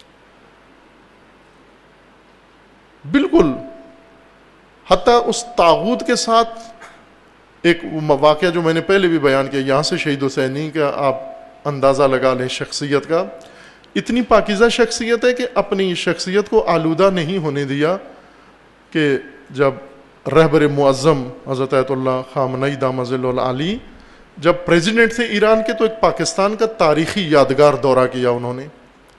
بالکل، حتیٰ اس طاغوت کے ساتھ ایک واقعہ جو میں نے پہلے بھی بیان کیا، یہاں سے شہید حسینی کا آپ اندازہ لگا لیں شخصیت کا. اتنی پاکیزہ شخصیت ہے کہ اپنی شخصیت کو آلودہ نہیں ہونے دیا کہ جب رہبر معظم حضرت آیت اللہ خامنئی دامہ ظلہ العالی جب پریزیڈنٹ تھے ایران کے تو ایک پاکستان کا تاریخی یادگار دورہ کیا انہوں نے.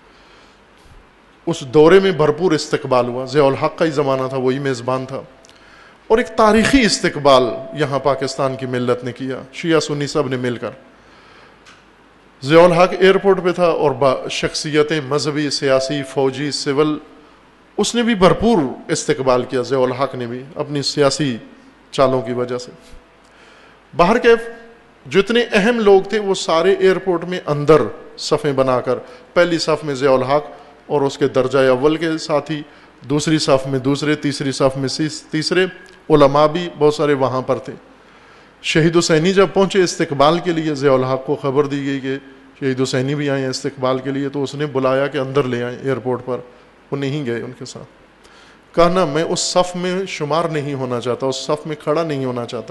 اس دورے میں بھرپور استقبال ہوا. ضیاء الحق کا ہی زمانہ تھا, وہی میزبان تھا, اور ایک تاریخی استقبال یہاں پاکستان کی ملت نے کیا, شیعہ سنی سب نے مل کر. ضیاء الحق ایئرپورٹ پہ تھا اور شخصیتیں مذہبی, سیاسی, فوجی, سول, اس نے بھی بھرپور استقبال کیا. ضیاء الحق نے بھی اپنی سیاسی چالوں کی وجہ سے. باہر کیف جتنے اہم لوگ تھے وہ سارے ایئرپورٹ میں اندر صفیں بنا کر, پہلی صف میں ضیاء الحق اور اس کے درجہ اول کے ساتھی, دوسری صف میں دوسرے, تیسری صف میں تیسرے, علماء بھی بہت سارے وہاں پر تھے. شہید حسینی جب پہنچے استقبال کے لیے, ضیاء الحق کو خبر دی گئی کہ شہید حسینی بھی آئے ہیں استقبال کے لیے, تو اس نے بلایا کہ اندر لے آئیں ایئرپورٹ پر. وہ نہیں گئے ان کے ساتھ. کہا نا میں اس صف میں شمار نہیں ہونا چاہتا, اس صف میں کھڑا نہیں ہونا چاہتا.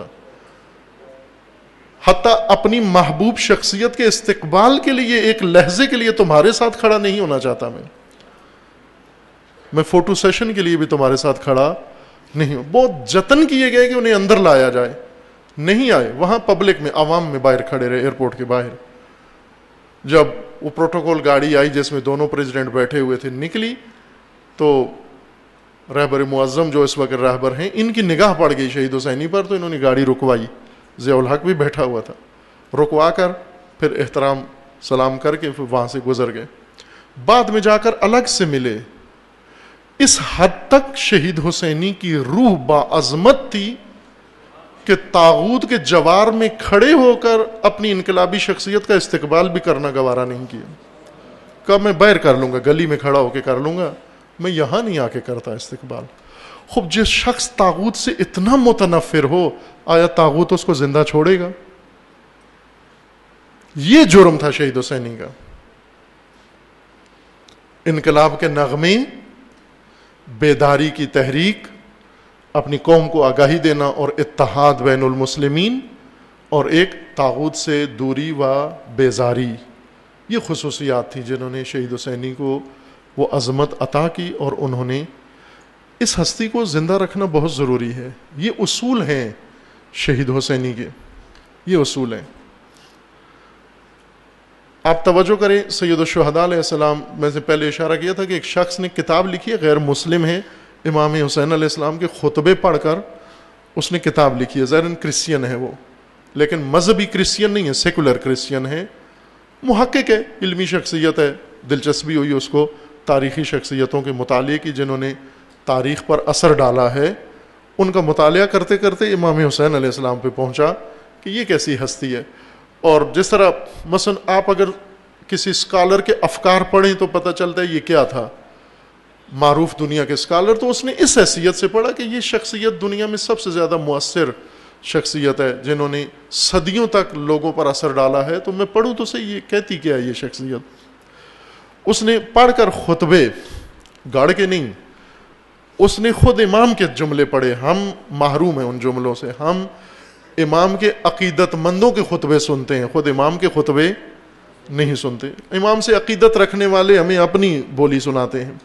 حتیٰ اپنی محبوب شخصیت کے استقبال کے لیے ایک لحظے کے لیے تمہارے ساتھ کھڑا نہیں ہونا چاہتا. میں میں فوٹو سیشن کے لیے بھی تمہارے ساتھ کھڑا نہیں ہوں. بہت جتن کیے گئے کہ انہیں اندر لایا جائے, نہیں آئے. وہاں پبلک میں, عوام میں باہر کھڑے رہے, ایئرپورٹ کے باہر. جب وہ پروٹوکول گاڑی آئی جس میں دونوں پریزیڈنٹ بیٹھے ہوئے تھے نکلی, تو رہبر معظم جو اس وقت رہبر ہیں ان کی نگاہ پڑ گئی شہید حسینی پر, تو انہوں نے گاڑی رکوائی. ضیاء الحق بھی بیٹھا ہوا تھا, رکوا کر پھر احترام سلام کر کے پھر وہاں سے گزر گئے. بعد میں جا کر الگ سے ملے. اس حد تک شہید حسینی کی روح باعظمت تھی کہ طاغوت کے جوار میں کھڑے ہو کر اپنی انقلابی شخصیت کا استقبال بھی کرنا گوارا نہیں کیا. کہا میں باہر کر لوں گا, گلی میں کھڑا ہو کے کر لوں گا, میں یہاں نہیں آ کے کرتا استقبال. خوب جس شخص طاغوت سے اتنا متنفر ہو, آیا طاغوت اس کو زندہ چھوڑے گا؟ یہ جرم تھا شہید حسینی کا. انقلاب کے نغمے, بیداری کی تحریک, اپنی قوم کو آگاہی دینا اور اتحاد بین المسلمین, اور ایک طاغوت سے دوری و بیزاری, یہ خصوصیات تھی جنہوں نے شہید حسینی کو وہ عظمت عطا کی. اور انہوں نے اس ہستی کو زندہ رکھنا بہت ضروری ہے. یہ اصول ہیں شہید حسینی کے, یہ اصول ہیں. آپ توجہ کریں, سید الشہداء علیہ السلام, میں سے پہلے اشارہ کیا تھا کہ ایک شخص نے کتاب لکھی ہے, غیر مسلم ہے, امام حسین علیہ السلام کے خطبے پڑھ کر اس نے کتاب لکھی ہے. ظاہراً کرسچین ہے وہ, لیکن مذہبی کرسچین نہیں ہے, سیکولر کرسچین ہے, محقق ہے, علمی شخصیت ہے, دلچسپی ہوئی اس کو تاریخی شخصیتوں کے مطالعے کی جنہوں نے تاریخ پر اثر ڈالا ہے. ان کا مطالعہ کرتے کرتے امام حسین علیہ السلام پہ پہنچا کہ یہ کیسی ہستی ہے. اور جس طرح مثلا آپ اگر کسی اسکالر کے افکار پڑھیں تو پتہ چلتا ہے یہ کیا تھا, معروف دنیا کے اسکالر, تو اس نے اس حیثیت سے پڑھا کہ یہ شخصیت دنیا میں سب سے زیادہ مؤثر شخصیت ہے جنہوں نے صدیوں تک لوگوں پر اثر ڈالا ہے, تو میں پڑھوں تو صحیح یہ کہتی کیا ہے یہ شخصیت. اس نے پڑھ کر خطبے گاڑ کے نہیں, اس نے خود امام کے جملے پڑھے. ہم محروم ہیں ان جملوں سے, ہم امام کے عقیدت مندوں کے خطبے سنتے ہیں, خود امام کے خطبے نہیں سنتے. امام سے عقیدت رکھنے والے ہمیں اپنی بولی سناتے ہیں.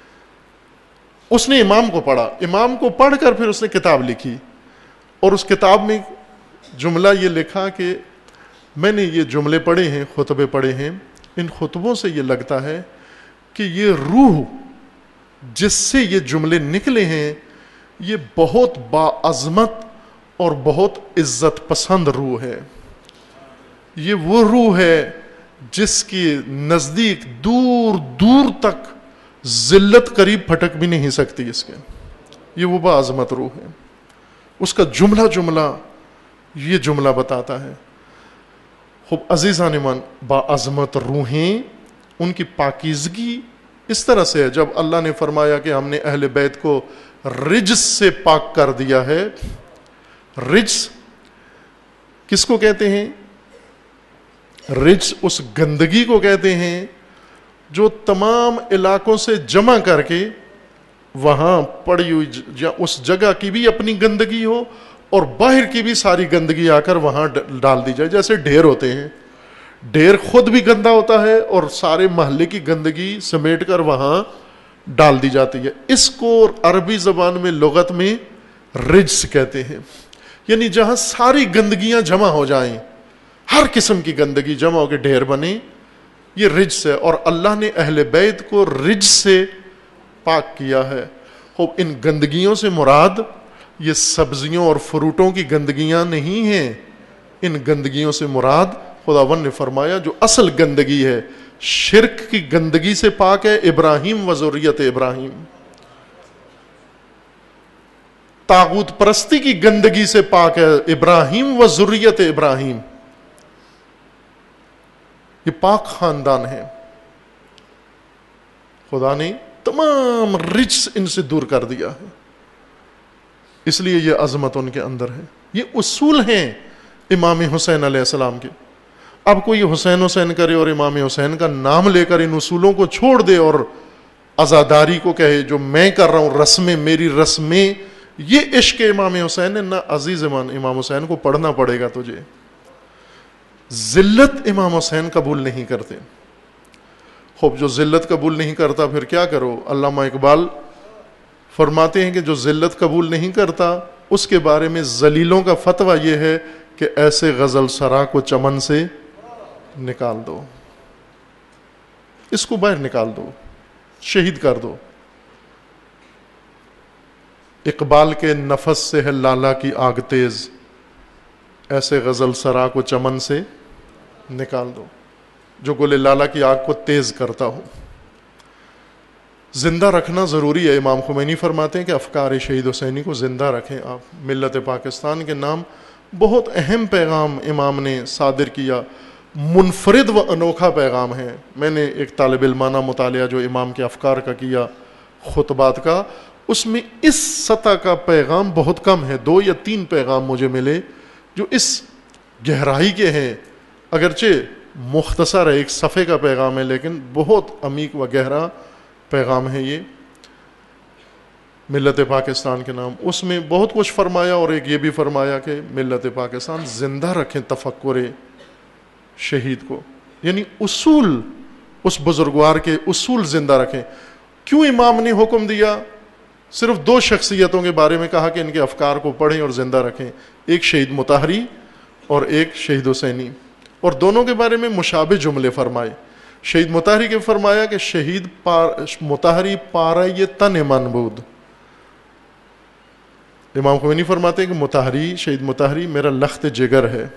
اس نے امام کو پڑھا, امام کو پڑھ کر پھر اس نے کتاب لکھی, اور اس کتاب میں جملہ یہ لکھا کہ میں نے یہ جملے پڑھے ہیں, خطبے پڑھے ہیں, ان خطبوں سے یہ لگتا ہے کہ یہ روح جس سے یہ جملے نکلے ہیں یہ بہت باعظمت اور بہت عزت پسند روح ہے. یہ وہ روح ہے جس کی نزدیک دور دور تک ذلت قریب پھٹک بھی نہیں سکتی اس کے. یہ وہ باعظمت روح ہے. اس کا جملہ جملہ یہ جملہ بتاتا ہے. خوب عزیزان ایمان, باعظمت روحیں, ان کی پاکیزگی اس طرح سے ہے. جب اللہ نے فرمایا کہ ہم نے اہل بیت کو رجس سے پاک کر دیا ہے, رجس کس کو کہتے ہیں؟ رجس اس گندگی کو کہتے ہیں جو تمام علاقوں سے جمع کر کے وہاں پڑی ہوئی اس جگہ کی بھی اپنی گندگی ہو اور باہر کی بھی ساری گندگی آ کر وہاں ڈال دی جائے. جیسے ڈھیر ہوتے ہیں, ڈھیر خود بھی گندا ہوتا ہے اور سارے محلے کی گندگی سمیٹ کر وہاں ڈال دی جاتی ہے. اس کو عربی زبان میں لغت میں رجس کہتے ہیں. یعنی جہاں ساری گندگیاں جمع ہو جائیں, ہر قسم کی گندگی جمع ہو کے ڈھیر بنے, یہ رجس ہے. اور اللہ نے اہل بیت کو رجس سے پاک کیا ہے. خوب ان گندگیوں سے مراد یہ سبزیوں اور فروٹوں کی گندگیاں نہیں ہیں. ان گندگیوں سے مراد خداوند نے فرمایا جو اصل گندگی ہے, شرک کی گندگی سے پاک ہے ابراہیم و ذریت ابراہیم. طاغوت پرستی کی گندگی سے پاک ہے ابراہیم و ذریت ابراہیم. یہ پاک خاندان ہے. خدا نے تمام رجس ان سے دور کر دیا ہے, اس لیے یہ عظمت ان کے اندر ہے. یہ اصول ہیں امام حسین علیہ السلام کے. اب کوئی حسین حسین کرے اور امام حسین کا نام لے کر ان اصولوں کو چھوڑ دے اور عزاداری کو کہے جو میں کر رہا ہوں, رسمیں میری رسمیں, یہ عشق امام حسین ہے نہ عزیز امام حسین کو پڑھنا پڑے گا تجھے. ذلت امام حسین قبول نہیں کرتے. خوب جو ذلت قبول نہیں کرتا پھر کیا کرو؟ علامہ اقبال فرماتے ہیں کہ جو ذلت قبول نہیں کرتا اس کے بارے میں ذلیلوں کا فتویٰ یہ ہے کہ ایسے غزل سرا کو چمن سے نکال دو, اس کو باہر نکال دو, شہید کر دو. اقبال کے نفس سے ہے لالا کی آگ تیز, ایسے غزل سرا کو چمن سے نکال دو. جو گلے لالا کی آگ کو تیز کرتا ہو. زندہ رکھنا ضروری ہے. امام خمینی فرماتے ہیں کہ افکار شہید حسینی کو زندہ رکھیں آپ. ملت پاکستان کے نام بہت اہم پیغام امام نے صادر کیا, منفرد و انوکھا پیغام ہے. میں نے ایک طالب علمانہ مطالعہ جو امام کے افکار کا کیا, خطبات کا, اس میں اس سطح کا پیغام بہت کم ہے. دو یا تین پیغام مجھے ملے جو اس گہرائی کے ہیں. اگرچہ مختصر ہے, ایک صفحے کا پیغام ہے, لیکن بہت عمیق و گہرا پیغام ہے یہ ملت پاکستان کے نام. اس میں بہت کچھ فرمایا اور ایک یہ بھی فرمایا کہ ملت پاکستان زندہ رکھیں تفکر شہید کو, یعنی اصول اس بزرگوار کے اصول زندہ رکھیں. کیوں امام نے حکم دیا؟ صرف دو شخصیتوں کے بارے میں کہا کہ ان کے افکار کو پڑھیں اور زندہ رکھیں, ایک شہید مطہری اور ایک شہید حسینی, اور دونوں کے بارے میں مشابہ جملے فرمائے. شہید مطہری کے فرمایا کہ شہید پار مطہری پارا یہ تن منبود. امام خمینی فرماتے ہیں کہ مطہری شہید مطہری میرا لخت جگر ہے,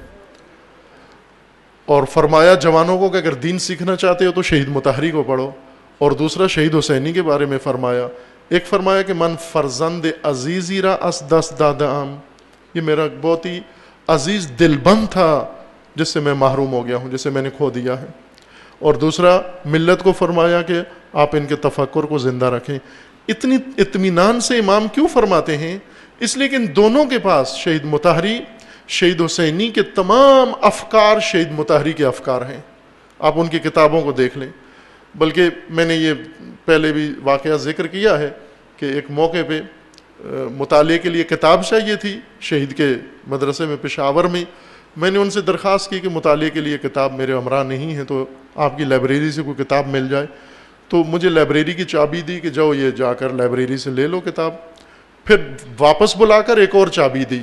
اور فرمایا جوانوں کو کہ اگر دین سیکھنا چاہتے ہو تو شہید مطہری کو پڑھو. اور دوسرا شہید حسینی کے بارے میں فرمایا, ایک فرمایا کہ من فرزند عزیزی را اس دست دادام, یہ میرا بہت ہی عزیز دل بند تھا جس سے میں محروم ہو گیا ہوں, جسے میں نے کھو دیا ہے. اور دوسرا ملت کو فرمایا کہ آپ ان کے تفکر کو زندہ رکھیں. اتنی اطمینان سے امام کیوں فرماتے ہیں؟ اس لیے کہ ان دونوں کے پاس شہید مطہری شہید حسینی کے تمام افکار شہید مطہری کے افکار ہیں. آپ ان کی کتابوں کو دیکھ لیں. بلکہ میں نے یہ پہلے بھی واقعہ ذکر کیا ہے کہ ایک موقع پہ مطالعے کے لیے کتاب چاہیے تھی شہید کے مدرسے میں پشاور میں. میں نے ان سے درخواست کی کہ مطالعے کے لیے کتاب میرے ہمراہ نہیں ہے, تو آپ کی لائبریری سے کوئی کتاب مل جائے. تو مجھے لائبریری کی چابی دی کہ جاؤ یہ جا کر لائبریری سے لے لو کتاب. پھر واپس بلا کر ایک اور چابی دی,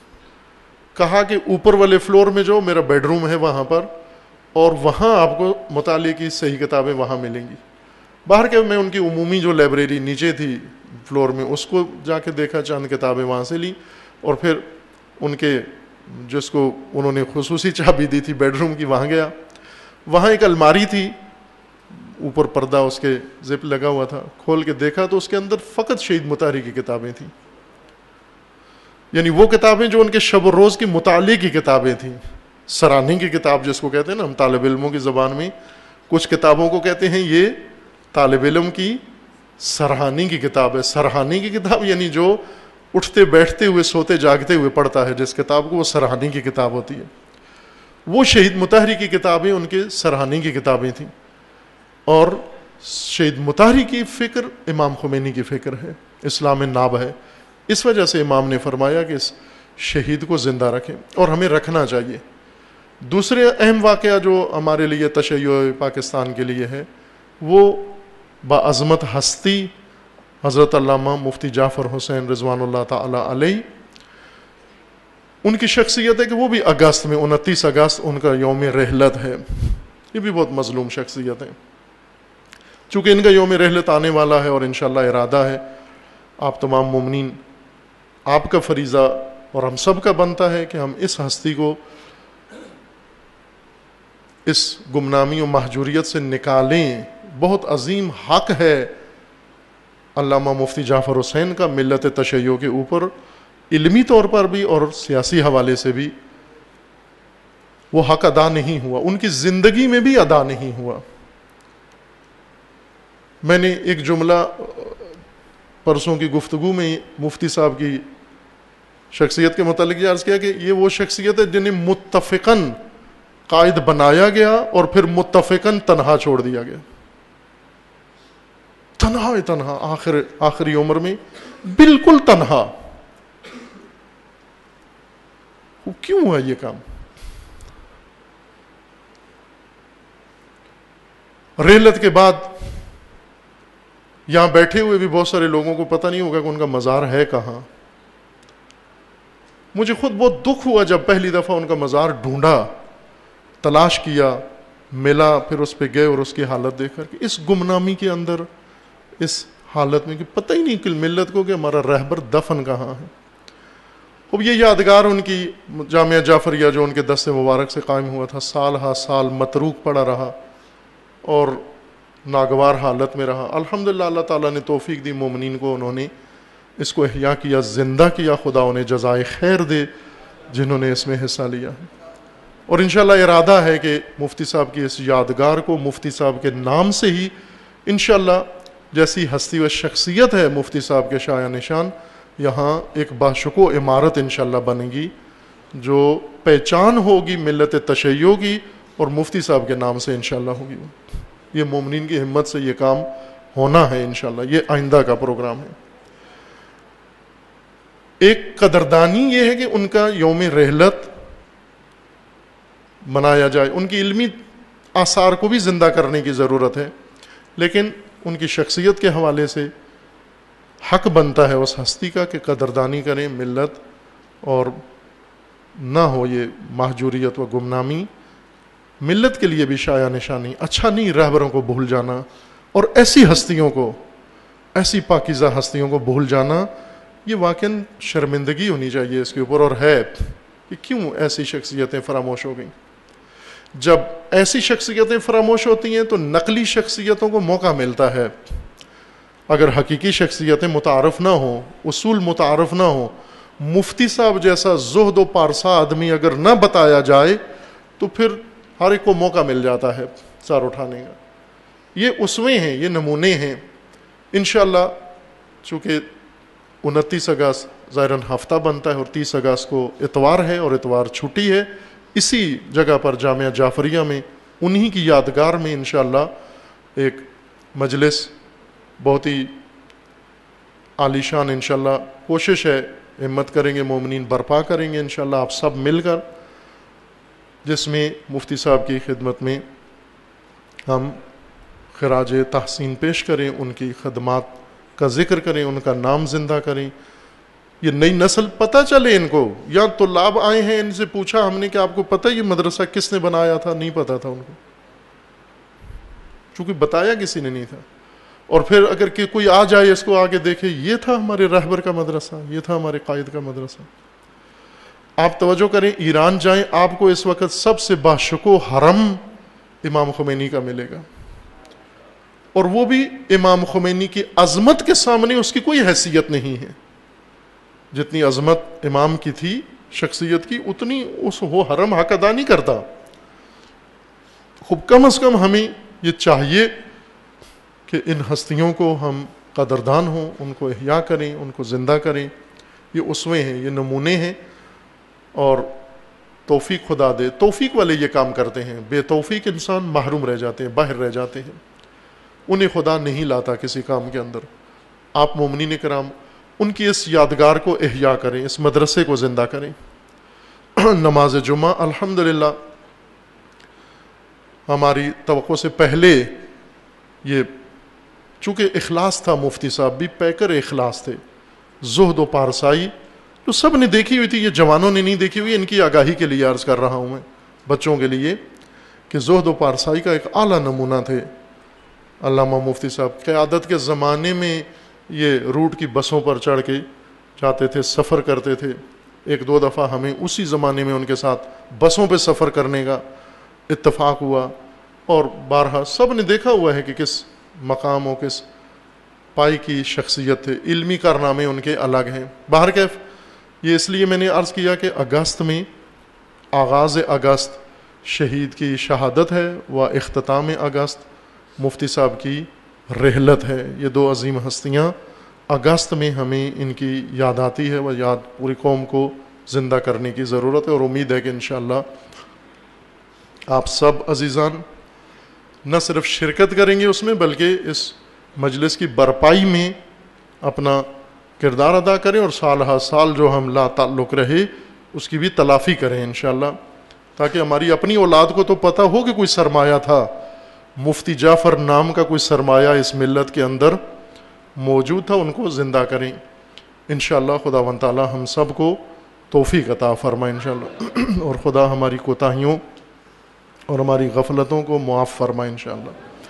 کہا کہ اوپر والے فلور میں جو میرا بیڈ روم ہے وہاں پر, اور وہاں آپ کو مطالعے کی صحیح کتابیں وہاں ملیں گی. باہر کے میں ان کی عمومی جو لائبریری نیچے تھی فلور میں اس کو جا کے دیکھا, چند کتابیں وہاں سے لیں, اور پھر ان کے جس کو انہوں نے خصوصی چابی دی تھی بیڈ روم کی وہاں گیا. وہاں ایک الماری تھی, اوپر پردہ اس کے زپ لگا ہوا تھا, کھول کے دیکھا تو اس کے اندر فقط شہید مطہری کی کتابیں تھیں. یعنی وہ کتابیں جو ان کے شب و روز کی مطالعے کی کتابیں تھیں. سرانی کی کتاب جس کو کہتے ہیں نا ہم طالب علموں کی زبان میں, کچھ کتابوں کو کہتے ہیں یہ طالب علم کی سرحانی کی کتاب ہے. سرحانی کی کتاب یعنی جو اٹھتے بیٹھتے ہوئے سوتے جاگتے ہوئے پڑھتا ہے, جس کتاب کو وہ سرحانی کی کتاب ہوتی ہے. وہ شہید مطہری کی کتابیں ان کے سرحانی کی کتابیں تھیں. اور شہید مطہری کی فکر امام خمینی کی فکر ہے, اسلام ناب ہے. اس وجہ سے امام نے فرمایا کہ اس شہید کو زندہ رکھیں, اور ہمیں رکھنا چاہیے. دوسرے اہم واقعہ جو ہمارے لیے تشیع پاکستان کے لیے ہے وہ باعظمت ہستی حضرت علامہ مفتی جعفر حسین رضوان اللہ تعالی علیہ، ان کی شخصیت ہے کہ وہ بھی اگست میں انتیس اگست ان کا یوم رحلت ہے. یہ بھی بہت مظلوم شخصیت ہے. چونکہ ان کا یوم رحلت آنے والا ہے اور انشاءاللہ ارادہ ہے آپ تمام مومنین، آپ کا فریضہ اور ہم سب کا بنتا ہے کہ ہم اس ہستی کو اس گمنامی و مہجوریت سے نکالیں. بہت عظیم حق ہے علامہ مفتی جعفر حسین کا ملت تشیع کے اوپر، علمی طور پر بھی اور سیاسی حوالے سے بھی وہ حق ادا نہیں ہوا، ان کی زندگی میں بھی ادا نہیں ہوا. میں نے ایک جملہ پرسوں کی گفتگو میں مفتی صاحب کی شخصیت کے متعلق یہ عرض کیا کہ یہ وہ شخصیت ہے جنہیں متفقاً قائد بنایا گیا اور پھر متفقاً تنہا چھوڑ دیا گیا. تنہا تنہا آخر آخری عمر میں بالکل تنہا. کیوں ہوا یہ کام؟ رحلت کے بعد یہاں بیٹھے ہوئے بھی بہت سارے لوگوں کو پتہ نہیں ہوگا کہ ان کا مزار ہے کہاں. مجھے خود بہت دکھ ہوا جب پہلی دفعہ ان کا مزار ڈھونڈا، تلاش کیا، ملا، پھر اس پہ گئے اور اس کی حالت دیکھ کر کہ اس گمنامی کے اندر، اس حالت میں کہ پتہ ہی نہیں کہ ملت کو کہ ہمارا رہبر دفن کہاں ہے. اب یہ یادگار ان کی جامعہ جعفریہ جو ان کے دست مبارک سے قائم ہوا تھا، سال ہا سال متروک پڑا رہا اور ناگوار حالت میں رہا. الحمدللہ اللہ تعالیٰ نے توفیق دی مومنین کو، انہوں نے اس کو احیا کیا، زندہ کیا. خدا انہیں جزائے خیر دے جنہوں نے اس میں حصہ لیا. اور انشاءاللہ ارادہ ہے کہ مفتی صاحب کی اس یادگار کو مفتی صاحب کے نام سے ہی انشاءاللہ، جیسی ہستی و شخصیت ہے مفتی صاحب کے شایہ نشان، یہاں ایک باشکوہ عمارت انشاءاللہ بنے گی جو پہچان ہوگی ملت تشیع کی اور مفتی صاحب کے نام سے انشاءاللہ ہوگی. یہ مومنین کی ہمت سے یہ کام ہونا ہے انشاءاللہ. یہ آئندہ کا پروگرام ہے. ایک قدردانی یہ ہے کہ ان کا یوم رحلت منایا جائے. ان کی علمی آثار کو بھی زندہ کرنے کی ضرورت ہے، لیکن ان کی شخصیت کے حوالے سے حق بنتا ہے اس ہستی کا کہ قدردانی کریں ملت، اور نہ ہو یہ مہجوریت و گمنامی. ملت کے لیے بھی شایہ نشانی اچھا نہیں رہبروں کو بھول جانا، اور ایسی ہستیوں کو، ایسی پاکیزہ ہستیوں کو بھول جانا، یہ واقعاً شرمندگی ہونی چاہیے اس کے اوپر. اور ہے کہ کیوں ایسی شخصیتیں فراموش ہو گئیں. جب ایسی شخصیتیں فراموش ہوتی ہیں تو نقلی شخصیتوں کو موقع ملتا ہے. اگر حقیقی شخصیتیں متعارف نہ ہوں، اصول متعارف نہ ہوں، مفتی صاحب جیسا زہد و پارسا آدمی اگر نہ بتایا جائے تو پھر ہر ایک کو موقع مل جاتا ہے سر اٹھانے کا. یہ اسوے ہیں، یہ نمونے ہیں. انشاءاللہ چونکہ انتیس اگست ظاہراً ہفتہ بنتا ہے اور تیس اگست کو اتوار ہے اور اتوار چھٹی ہے، اسی جگہ پر جامعہ جعفریہ میں انہی کی یادگار میں انشاءاللہ ایک مجلس بہت ہی عالی شان انشاءاللہ کوشش ہے، ہمت کریں گے مومنین، برپا کریں گے انشاءاللہ آپ سب مل کر، جس میں مفتی صاحب کی خدمت میں ہم خراج تحسین پیش کریں، ان کی خدمات کا ذکر کریں، ان کا نام زندہ کریں. یہ نئی نسل پتہ چلے ان کو. یا طلاب آئے ہیں، ان سے پوچھا ہم نے کہ آپ کو پتہ یہ مدرسہ کس نے بنایا تھا؟ نہیں پتہ تھا ان کو، چونکہ بتایا کسی نے نہیں تھا. اور پھر اگر کہ کوئی آ جائے اس کو آگے دیکھے، یہ تھا ہمارے رہبر کا مدرسہ، یہ تھا ہمارے قائد کا مدرسہ. آپ توجہ کریں، ایران جائیں، آپ کو اس وقت سب سے باشکوہ حرم امام خمینی کا ملے گا، اور وہ بھی امام خمینی کی عظمت کے سامنے اس کی کوئی حیثیت نہیں ہے. جتنی عظمت امام کی تھی شخصیت کی، اتنی اس وہ حرم حق ادا نہیں کرتا. خوب کم از کم ہمیں یہ چاہیے کہ ان ہستیوں کو ہم قدردان ہوں، ان کو احیا کریں، ان کو زندہ کریں. یہ اسوے ہیں، یہ نمونے ہیں، اور توفیق خدا دے. توفیق والے یہ کام کرتے ہیں، بے توفیق انسان محروم رہ جاتے ہیں، باہر رہ جاتے ہیں، انہیں خدا نہیں لاتا کسی کام کے اندر. آپ مومنین کرام ان کی اس یادگار کو احیا کریں، اس مدرسے کو زندہ کریں. نماز جمعہ الحمدللہ ہماری توقع سے پہلے یہ چونکہ اخلاص تھا، مفتی صاحب بھی پیکر اخلاص تھے، زہد و پارسائی جو سب نے دیکھی ہوئی تھی، یہ جوانوں نے نہیں دیکھی ہوئی، ان کی آگاہی کے لیے عرض کر رہا ہوں میں بچوں کے لیے کہ زہد و پارسائی کا ایک اعلیٰ نمونہ تھے علامہ مفتی صاحب۔ قیادت کے زمانے میں یہ روٹ کی بسوں پر چڑھ کے جاتے تھے، سفر کرتے تھے۔ ایک دو دفعہ ہمیں اسی زمانے میں ان کے ساتھ بسوں پہ سفر کرنے کا اتفاق ہوا، اور بارہا سب نے دیکھا ہوا ہے کہ کس مقام و کس پائی کی شخصیت تھے، علمی کارنامے ان کے الگ ہیں۔ بہرکیف یہ اس لیے میں نے عرض کیا کہ اگست میں آغاز اگست شہید کی شہادت ہے و اختتام اگست مفتی صاحب کی رحلت ہے۔ یہ دو عظیم ہستیاں اگست میں ہمیں ان کی یاد آتی ہے، وہ یاد پوری قوم کو زندہ کرنے کی ضرورت ہے، اور امید ہے کہ انشاءاللہ آپ سب عزیزان نہ صرف شرکت کریں گے اس میں، بلکہ اس مجلس کی برپائی میں اپنا کردار ادا کریں، اور سال ہر سال جو ہم لا تعلق رہے اس کی بھی تلافی کریں انشاءاللہ، تاکہ ہماری اپنی اولاد کو تو پتہ ہو کہ کوئی سرمایہ تھا، مفتی جعفر نام کا کوئی سرمایہ اس ملت کے اندر موجود تھا، ان کو زندہ کریں انشاءاللہ۔ خداوند تعالی ہم سب کو توفیق عطا فرمائے انشاءاللہ، اور خدا ہماری کوتاہیوں اور ہماری غفلتوں کو معاف فرمائے انشاءاللہ۔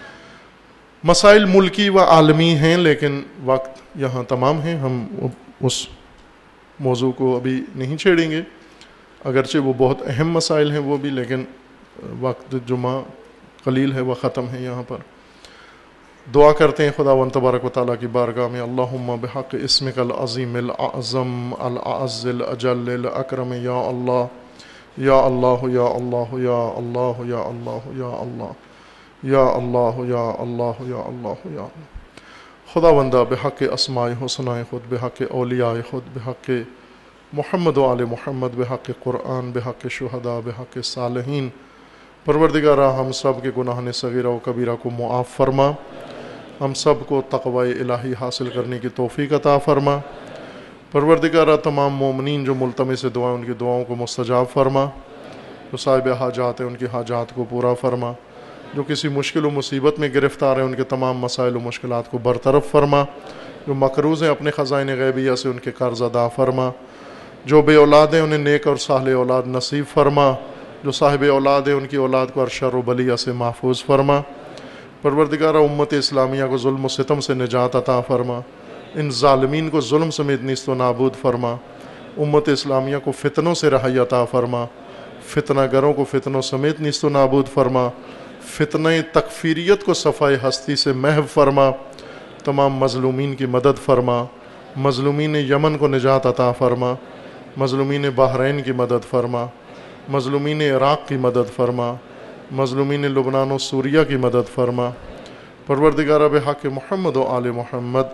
مسائل ملکی و عالمی ہیں، لیکن وقت یہاں تمام ہیں، ہم اس موضوع کو ابھی نہیں چھیڑیں گے، اگرچہ وہ بہت اہم مسائل ہیں وہ بھی، لیکن وقت جمعہ قلیل ہے، وہ ختم ہے یہاں پر۔ دعا کرتے ہیں خداوند تبارک و تعالیٰ کی بارگاہ میں، اللہم بحق اسمک العظیم الاعظم الاعز الاجل الاکرم، یا اللہ یا اللہ یا اللہ یا اللہ یا اللہ یا اللہ یا اللہ یا اللہ یا اللہ یا اللہ۔ خداوندہ بحق اسماء حسنائے خود، بحق اولیاء خود، بحق محمد و آل محمد، بحق قرآن، بحق شہداء، بحق صالحین، پروردگارہ ہم سب کے گناہ صغیرہ و کبیرہ کو معاف فرما، ہم سب کو تقوی الہی حاصل کرنے کی توفیق عطا فرما، پروردگارہ تمام مومنین جو ملتمس دعائیں ان کی دعاؤں کو مستجاب فرما، جو صاحب حاجات ہیں ان کی حاجات کو پورا فرما، جو کسی مشکل و مصیبت میں گرفتار ہیں ان کے تمام مسائل و مشکلات کو برطرف فرما، جو مقروض ہیں اپنے خزائن غیبیہ سے ان کے قرض ادا فرما، جو بے اولاد ہیں انہیں نیک اور صالح اولاد نصیب فرما، جو صاحب اولاد ہیں ان کی اولاد کو ہر شر و بلیہ سے محفوظ فرما، پروردگارہ امت اسلامیہ کو ظلم و ستم سے نجات عطا فرما، ان ظالمین کو ظلم سمیت نیست و نابود فرما، امت اسلامیہ کو فتنوں سے رہائی عطا فرما، فتنہ گروں کو فتنوں سمیت نیست و نابود فرما، فتنہ تکفیریت کو صفائے ہستی سے محو فرما، تمام مظلومین کی مدد فرما، مظلومین یمن کو نجات عطا فرما، مظلومین بحرین کی مدد فرما، مظلومین عراق کی مدد فرما، مظلومین لبنان و سوریہ کی مدد فرما، پروردگارہ بحق محمد و آل محمد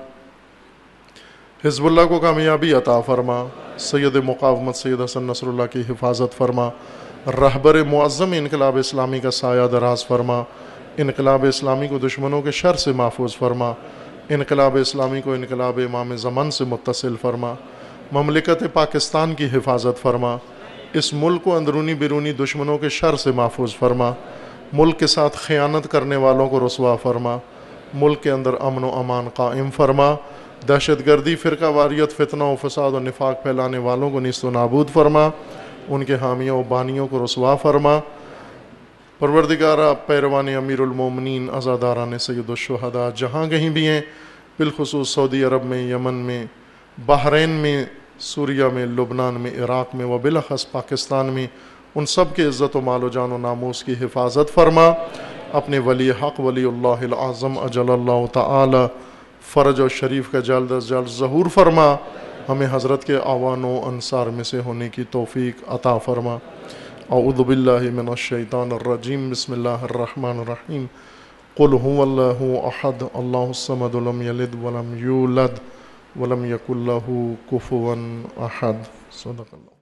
حزب اللہ کو کامیابی عطا فرما، سید مقاومت سید حسن نصر اللہ کی حفاظت فرما، رہبر معظم انقلاب اسلامی کا سایہ دراز فرما، انقلاب اسلامی کو دشمنوں کے شر سے محفوظ فرما، انقلاب اسلامی کو انقلاب امام زمان سے متصل فرما، مملکت پاکستان کی حفاظت فرما، اس ملک کو اندرونی بیرونی دشمنوں کے شر سے محفوظ فرما، ملک کے ساتھ خیانت کرنے والوں کو رسوا فرما، ملک کے اندر امن و امان قائم فرما، دہشت گردی، فرقہ واریت، فتنہ و فساد و نفاق پھیلانے والوں کو نیست و نابود فرما، ان کے حامیوں و بانیوں کو رسوا فرما، پروردگارہ پیروان امیر المومنین عزاداران سید الشہداء جہاں کہیں بھی ہیں، بالخصوص سعودی عرب میں، یمن میں، بحرین میں، سوریہ میں، لبنان میں، عراق میں و بالاخص پاکستان میں، ان سب کے عزت و مال و جان و ناموس کی حفاظت فرما، اپنے ولی حق ولی اللہ العظم اجل اللہ تعالی فرج و شریف کا جلد از جلد ظہور فرما، ہمیں حضرت کے اعوان و انصار میں سے ہونے کی توفیق عطا فرما۔ اعوذ باللہ من الشیطان الرجیم، بسم اللہ الرحمن الرحیم، قل هو اللہ احد اللہ الصمد لم یلد ولم یولد ولم یکن لہ کفوا احد۔ صدق اللہ۔